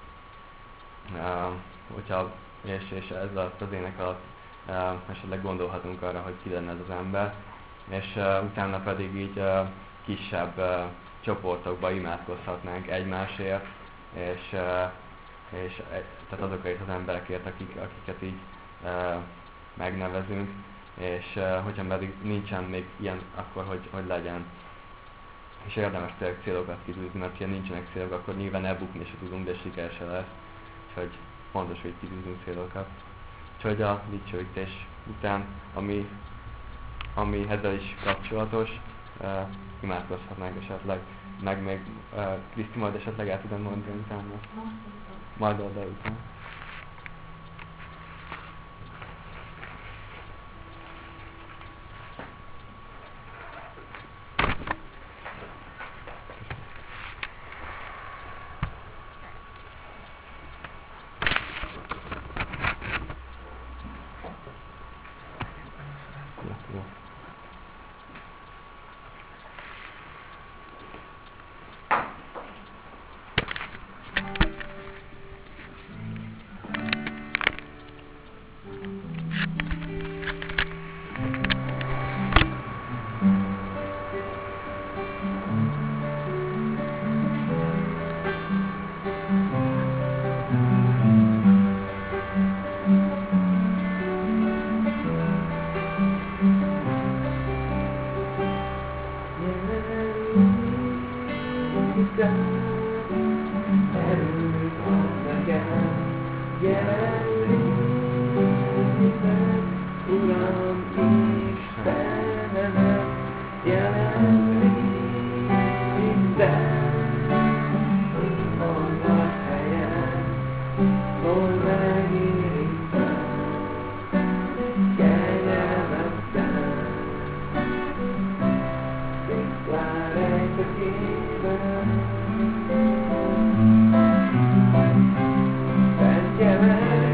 És ez alatt az ének alatt esetleg gondolhatunk arra, hogy ki lenne ez az ember, és utána pedig így kisebb csoportokba imádkozhatnánk egymásért, és tehát azokért az emberekért, akiket így megnevezünk, és hogyha pedig nincsen még ilyen, akkor hogy legyen. És érdemes tényleg célokat kitűzni, mert ha nincsenek célok, akkor nyilván elbukni se tudunk, de siker se lesz. Úgyhogy fontos, hogy kitűzünk célokat. Úgyhogy a dicsőítés után, ami ezzel is kapcsolatos, imádkozhatnánk esetleg, meg még Kriszti majd esetleg el tudom mondani utána. Majd oda után. Uram Istenem, jelenléted a nagy helyen, hol megérintem kegyelmeddel. Tisztán rejtekében, szent jelenléted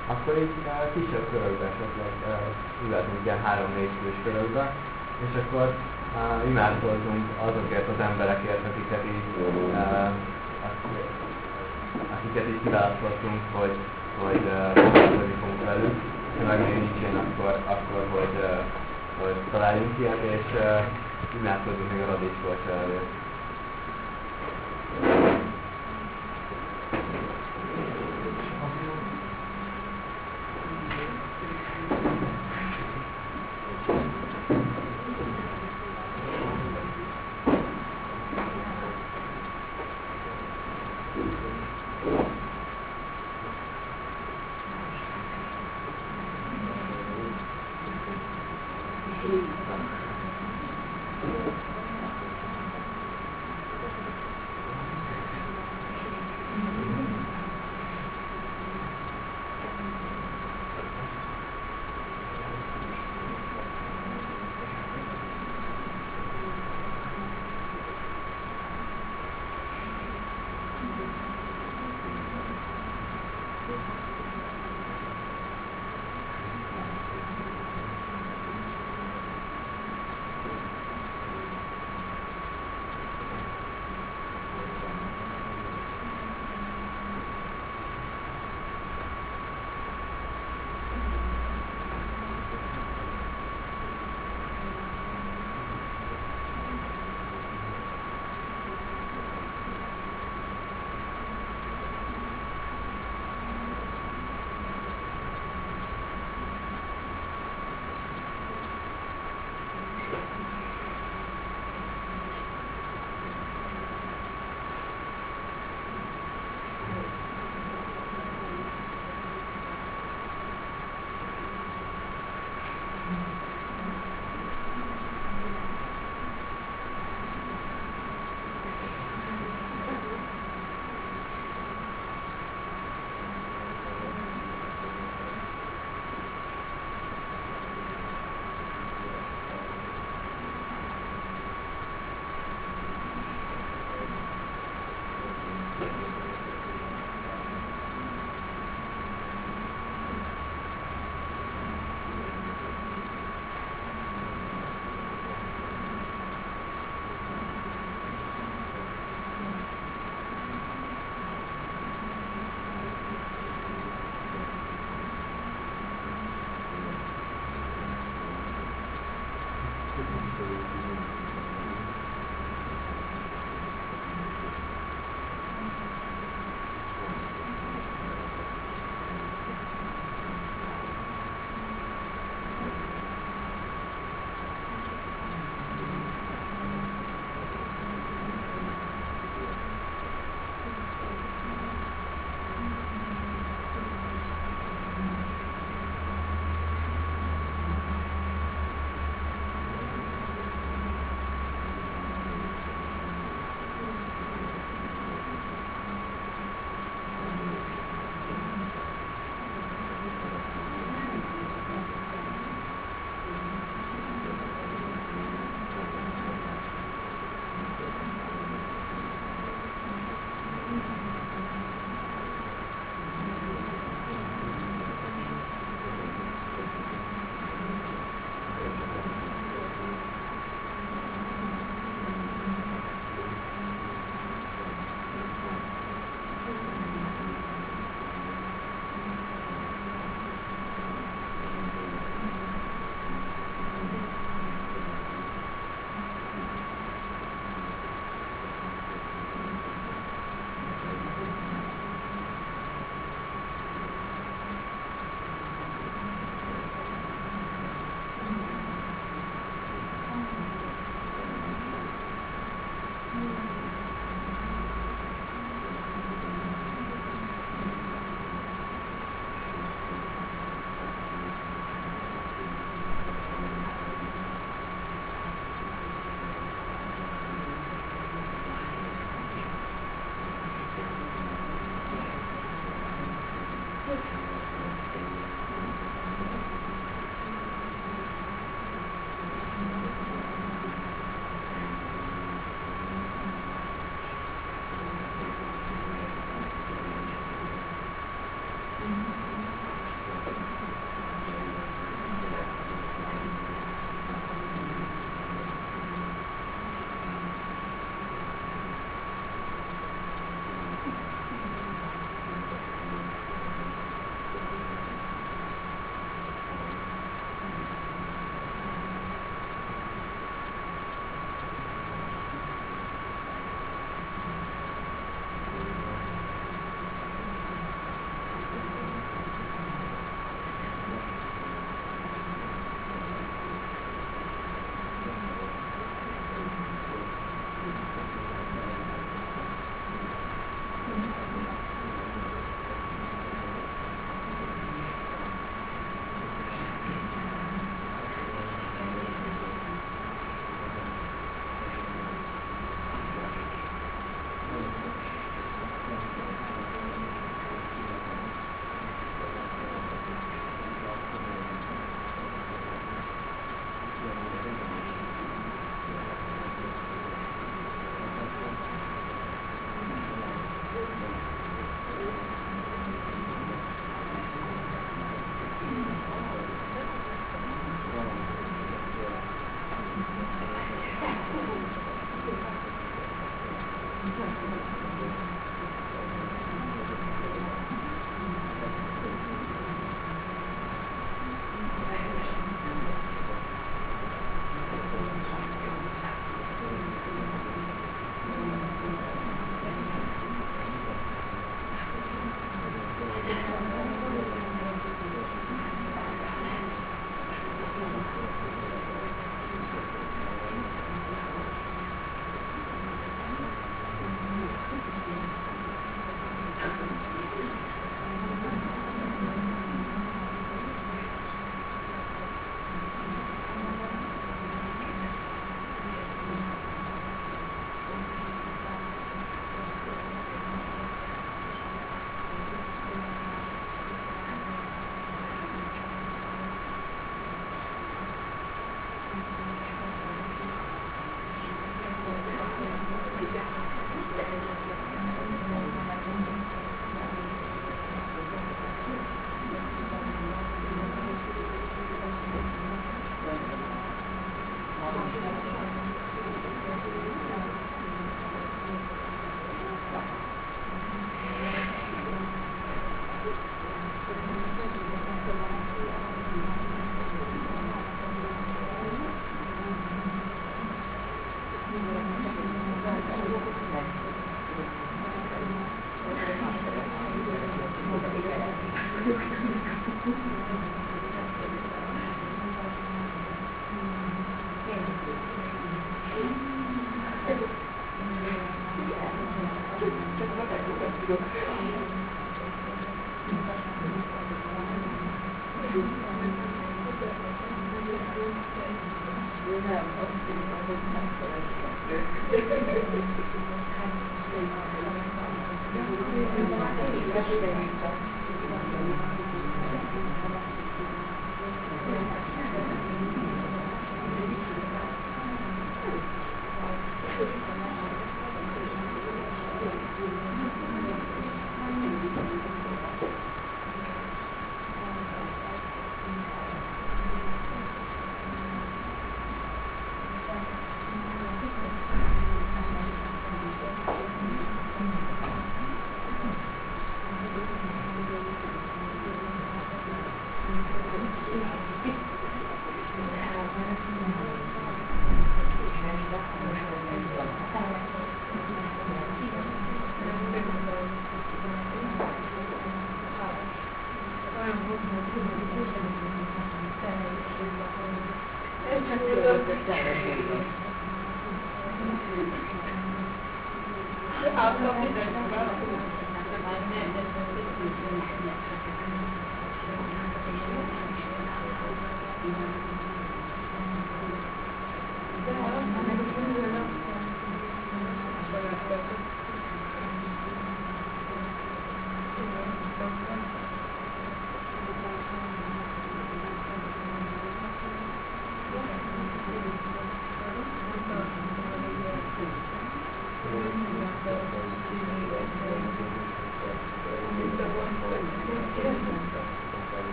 akkor így kisebb körökbe esetleg ülhetünk ilyen 3-4 fős körökbe, és akkor imádkozzunk azokért az emberekért, akiket így kiválasztottunk, hogy foglalkozni fogunk velük, ha meg nincs ilyen, akkor hogy találjunk ilyet, és imádkozzunk még a radicskolcsa előtt.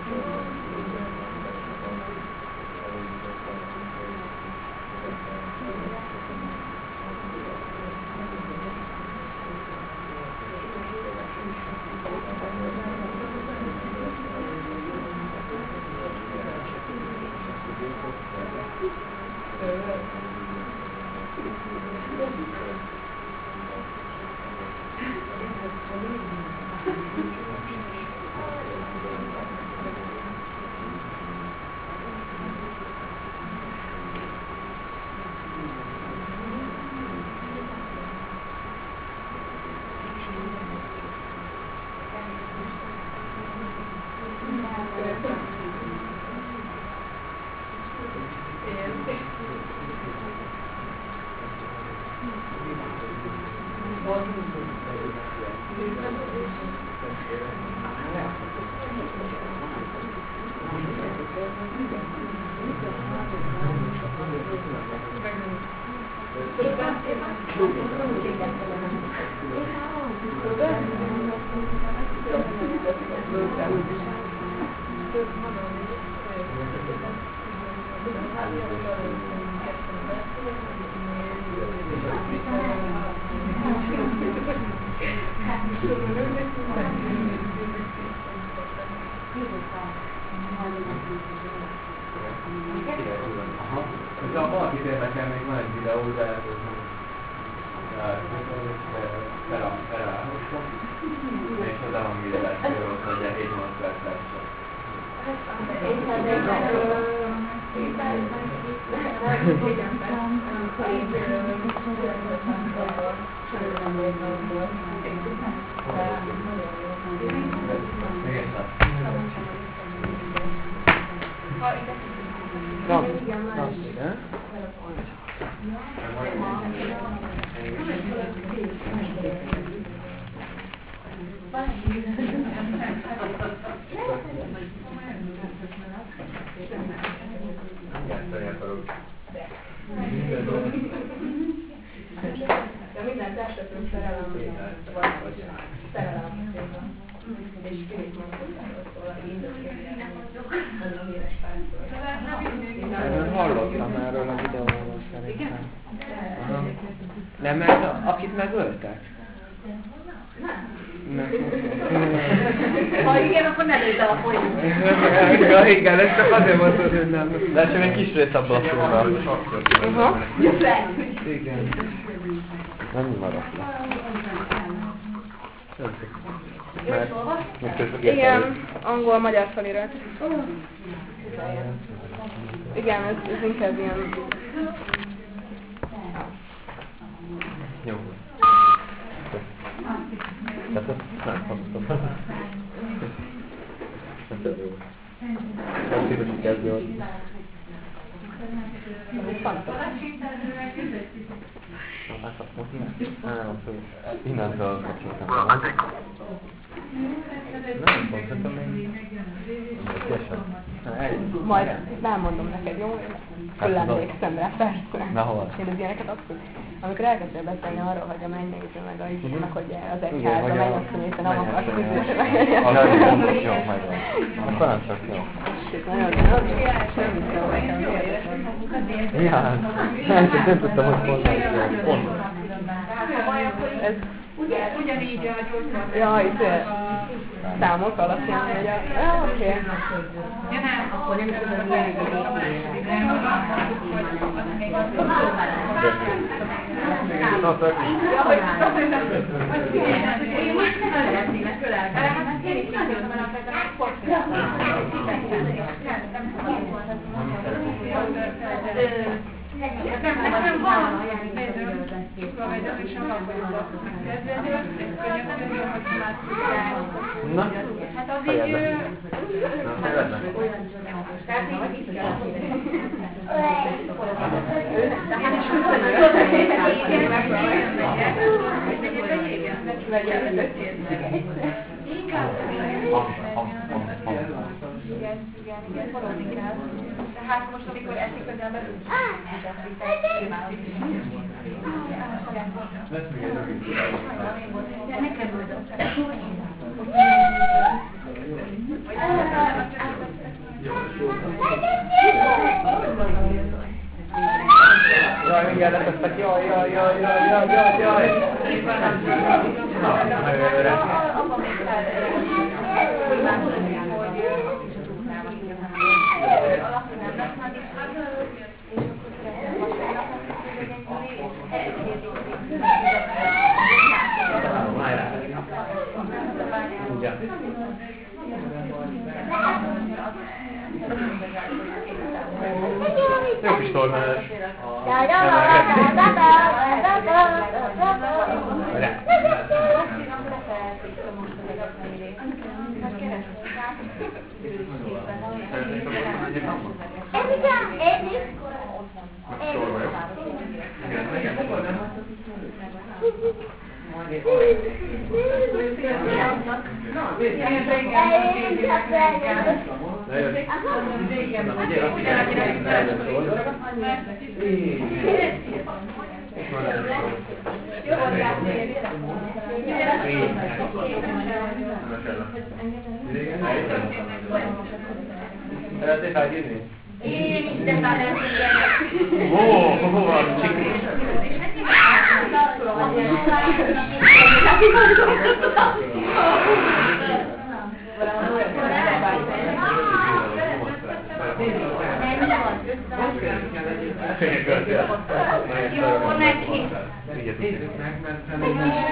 Ha valakit érdekel, még van egy videó, de felállhoztam, és az evangéliációról, hogy 7-8 perc lesz. De minden testettünk szerelem vagy szerelem és két mondatáról szól, a indokérjel, a híres párszor. Hallottam erről a videóról szerintem. Nem ez, akit megöltek? Nem. Ha igen, akkor nem érte a folyam. Ja, igen, ezt csak azért mondtad, hogy nem. De csak egy kis rész abban a filmben. Igen. Nem maradt. Igen, angol-magyar felirat. Igen, ez inkább ilyen... Jó. Tehát ezt nem hasztom. Ez jó. Nem szíves, hogy kezdő vagy. Innentől kapcsoltam vele. Nem mondhatom még. Majd nem mondom neked, jó? Föl emlékszem rá, persze. Na hol? Én az ilyeneket abszolút. Amikor elkezdtél beszélni arról, hogy a mennyegítő meg a Istennek, hogy az egyház, a mennyasszonyét nem akarsz küzdeni. Jó, majd van. Akkor nem csak jó. Nagyon semmi szó nekem. Ja, nem tudtam, hogy mondani. Ez Ugyanígy a gyógyszer. ja, itt számok alapján, hogy oké. Ja nem, akkor nem tudom, milyen egy Nekem van, Na, hát az így... Igen, valódi kell. Tehát most, amikor eszik az ember, nekem mindjárt letesztek, jaj. Abban még alapú nem lesz már is, és akkor Jó kis tornázás. Szeretnél felhívni? Én is, de már nem jó neki. Nézzük meg, mert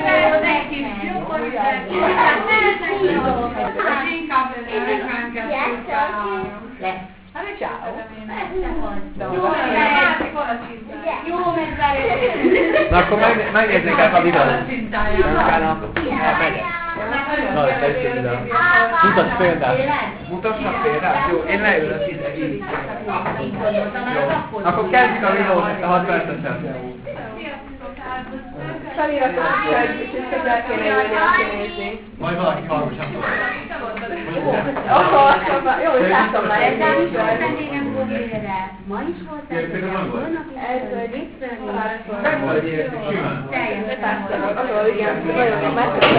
Jó, megvárjuk. Na akkor megnézzék át a videót. Utána elmegyek. Na, ez egy videó. Mutass példát. mutassak példát? Jó, én leülök ide, így. Jó. Akkor kezdjük a videót, a 6 percesen. Feliratot és ezt el kéne ülni, azt nézni. Majd valaki hallgasson. Jó, hogy láttam már egy Ma is voltál, ez Megvagy érti, simán. attól igen, nagyon messze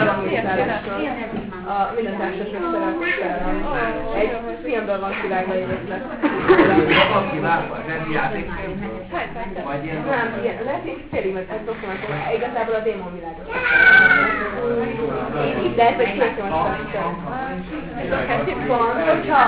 a minden társaság szeretett egy filmből van kivágva ötlet. Valaki vágva, rendi játékfilm? Vagy ilyen? Nem, ilyen, lehet így félig meg ezt dokumentum, igazából a démonvilágot. De ez egy készülmes van, hogyha...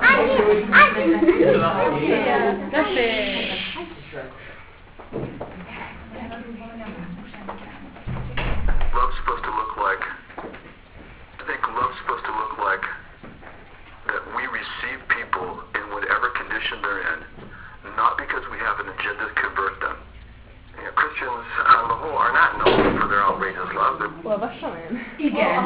Love's supposed to look like, I think love's supposed to look like that we receive people in whatever condition they're in, not because we have an agenda to convert them. You know, Christians on the whole are not known for their outrageous love. Olvassam én? Igen.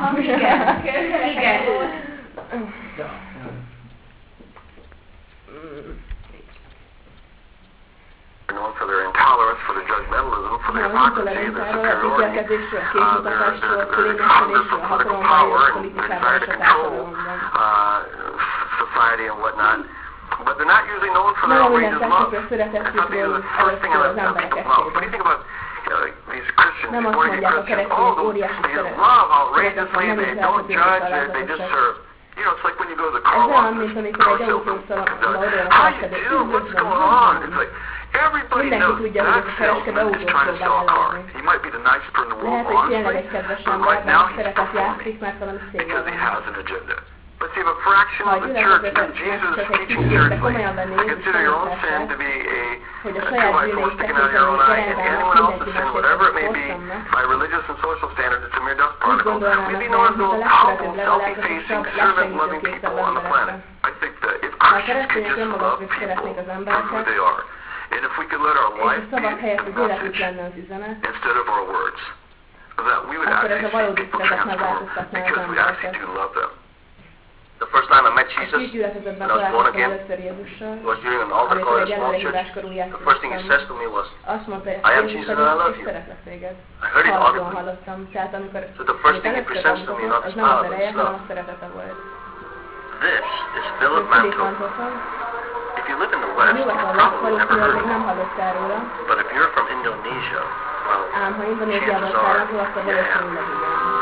They're known for their intolerance, for their judgmentalism, for their hypocrisy, their superiority. They're cognizant for political power and their desire to control society and whatnot. But they're not usually known for their outrageous love. That's not the first thing I let people's mouth. What do you think about these Christians, these born-again Christians? Oh, they love outrageously, they don't judge, they just serve. You know, it's like when you go to the car wash, car salesman, how you doing? What's going on? It's like, everybody knows that salesman is trying to sell a car. He might be the nicest person in the world, honestly, but right now he's performing because he has an agenda. But see, if a fraction of the church took Jesus' teaching seriously, consider your own sin to be a two-by-four sticking out of your own eye, and anyone else's sin, whatever it may be, by religious and social standards, it's a mere dust particle. We'd be known as those humble, selfie-facing, servant-loving people on the planet. I think that if Christians could just love people for who they are, and if we could let our life be the message instead of our words, that we would actually see people transform because we actually do love them. The first time I met Jesus, when I was born again, it was during an altar call at a small church. The first thing he says to me was, I am Jesus and I love you. I heard it audibly. So the first thing he presents to me, not the smile, but his love. This is Philip Mantle. If you live in the West, you've probably never heard of him. But if you're from Indonesia, well, chances are you have.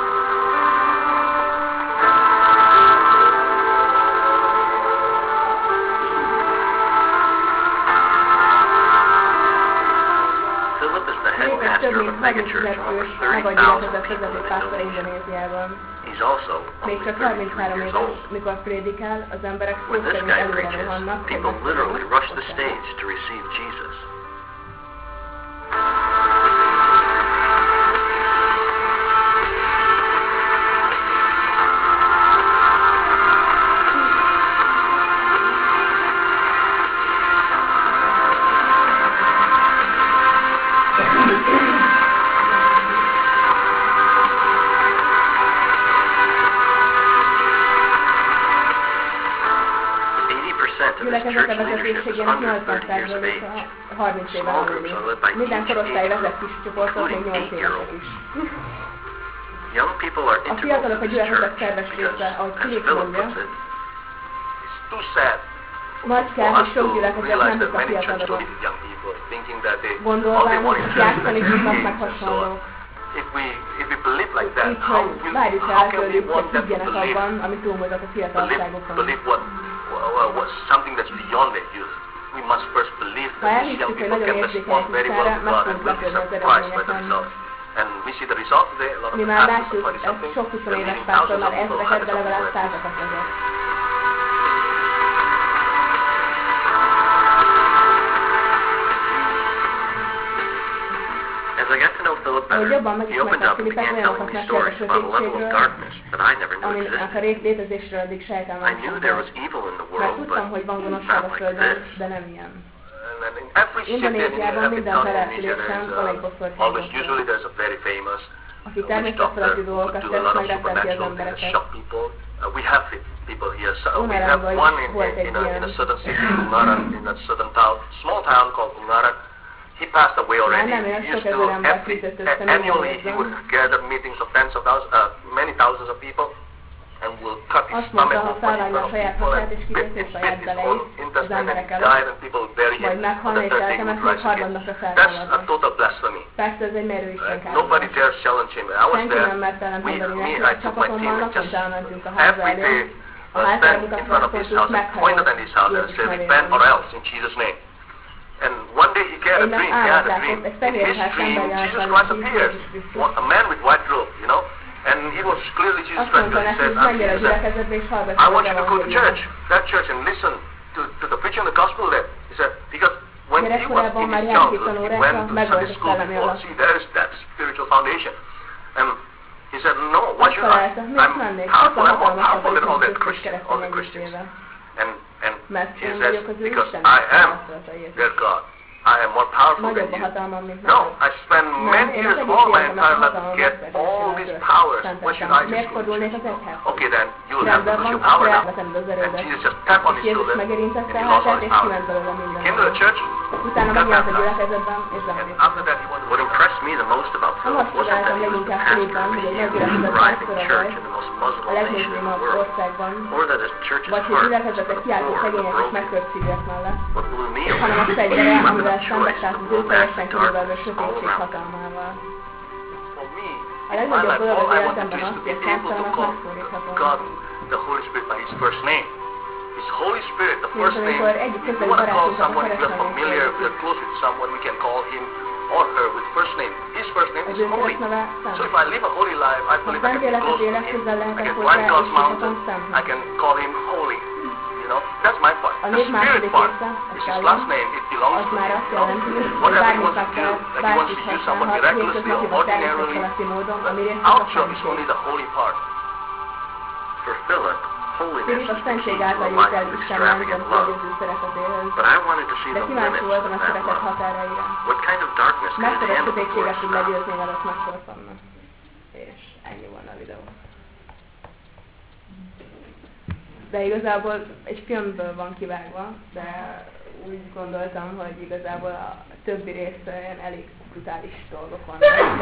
megachurch of over 30,000 people in Indonesia. He's also only 33 years old. When this guy preaches, people literally rush the stage to receive Jesus. Gyülekezete vezetőségének 80%-a 30 éve aluli. Minden korosztály vezet kis csoportot, még 8 évesek is. A fiatalok a gyülekezet szerves része, ahogy Philip mondja, nagy kell, hogy sok gyülekezet nem tud a fiatalokról. Gondolván, hogy játszani tudnak meg hasonlók. Így, hogy várjuk el tőlük, hogy higgyenek abban, ami túlmutat a fiatalságokon. Something that's beyond their youth. We must first believe that these young people get the small very well of God and will be surprised by the result. And we see the result today. A lot of pastors are 20-something. They're leading thousands of people, hundreds of people. As I got to know Philip better, he opened up and began telling me stories about a level of darkness that I never knew existed. I knew there was evil in the world, but not like this. And in every city in every town in Indonesia, there's usually there's a very famous witch doctor who do a lot of supernatural things that shock people. We have people here. So we have one in a certain city, Ungaran, in a certain town, small town called Ungaran. He passed away already. He used to annually he would gather meetings of tens of thousands, many thousands of people, and will cut his stomach open in front of people and spit his own intestine and died, and people would bury him. On the third day he would rise again. That's a total blasphemy. Nobody dares challenge him. I was there. I took my team and just every day stand in front of his house and pointed at his house and said, "Repent or else," in Jesus' name. And one day he had a dream. In his dream, Jesus Christ appeared. A man with white robe, you know. And it was clearly Jesus Christ. He said, I want you to go to church, that church, and listen to the preaching of the gospel there. He said, because when he was in his young, he went to Sunday school before. See, there is that spiritual foundation. And he said, no, why should I? I'm more powerful than all the Christians. And he says, because I am their God. I am more powerful than you. No, I spent many years, all my entire life, to get all these powers. What should I just do? Okay, then you will have to lose your power now. And Jesus just tapped on his shoulder, and he lost all his power. He came to the church, got baptized, and after that, what impressed me the most about Philip wasn't that he was the pastor of a huge, thriving church in the most Muslim nation in the world, or that his church's heart was for the poor and the broken. What blew me away A legnagyobb dolog az életemben az, hogy a számtalanok megszólíthatom. The Holy Spirit by His first name. His Holy Spirit, the first name. If we want to call someone, if we are familiar, if we are close with someone, we can call him or her with first name. His first name is holy. So if I live a holy life, I believe I can be close to him. I can climb God's mountain. I can call him holy. You know, that's my part. The spirit part is his last name. It belongs to him. Whatever he wants to do, like he wants to use someone miraculously or ordinarily, our job is only the holy part. For Philip, holiness was the key to a life of extravagant love. But I wanted to see the limits of that love. What kind of darkness could it handle before it stopped? És ennyi van a videó. De igazából egy filmből van kivágva, de úgy gondoltam, hogy igazából a többi részben ilyen elég brutális dolgok vannak.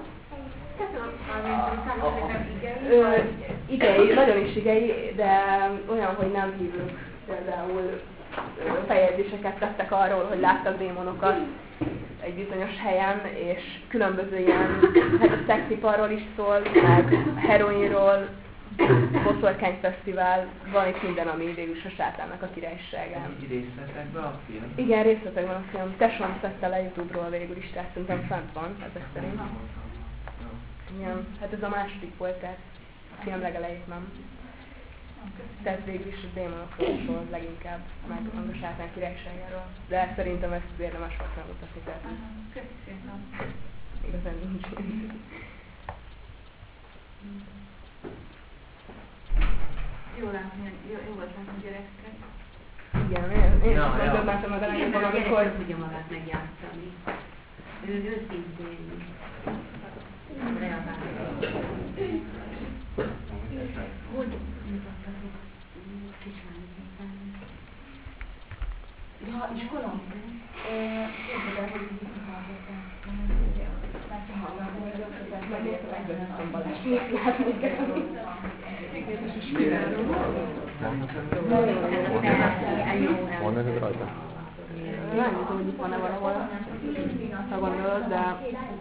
Igei, nagyon is igei, de olyan, hogy nem hívünk. Például feljegyzéseket tettek arról, hogy láttak démonokat egy bizonyos helyen, és különböző ilyen szexiparról is szól, meg heroinról, boszorkányfesztivál, van itt minden, ami végül is a sátánnak a királyságán. Részletekben a film? Igen, részletekben a film. Tesóm szedte le YouTube-ról végül is, tehát szerintem fent van, ezek szerint. Igen, hát ez a második volt, tehát a film legelejét nem. Tehát végül is a démonokról szól leginkább, meg a sátán királyságáról. De szerintem ezt érdemes volt megmutatni, tehát igazán nincs. Jó volt látni gyerekeket. Igen, én is megdöbbentem a legjobban, amikor... Nem tudja magát megjátszani. Ő őszintén reagál. Hogy mutattatok Kislányi szépen? Ja, iskola? Képzeld el, hogy így hallgatták. Megnéztem Balázs, mit látni kell. Van ez rajta? Nem tudom, hogy itt van-e valahol, ha gondolod, de...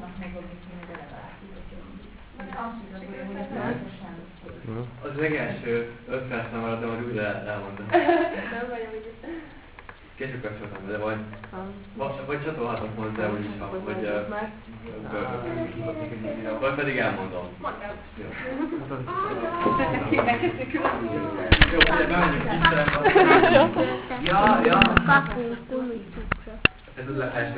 Az legelső 5 perc nem maradt, de majd újra elmondom. Nem vagy, hogy... Később kapcsolatom, de vagy csatolhatok hozzá úgyis, hogy... Vagy pedig elmondom. Jó. Jó, ugye bemegyünk Istenbe. Ja. Ez az első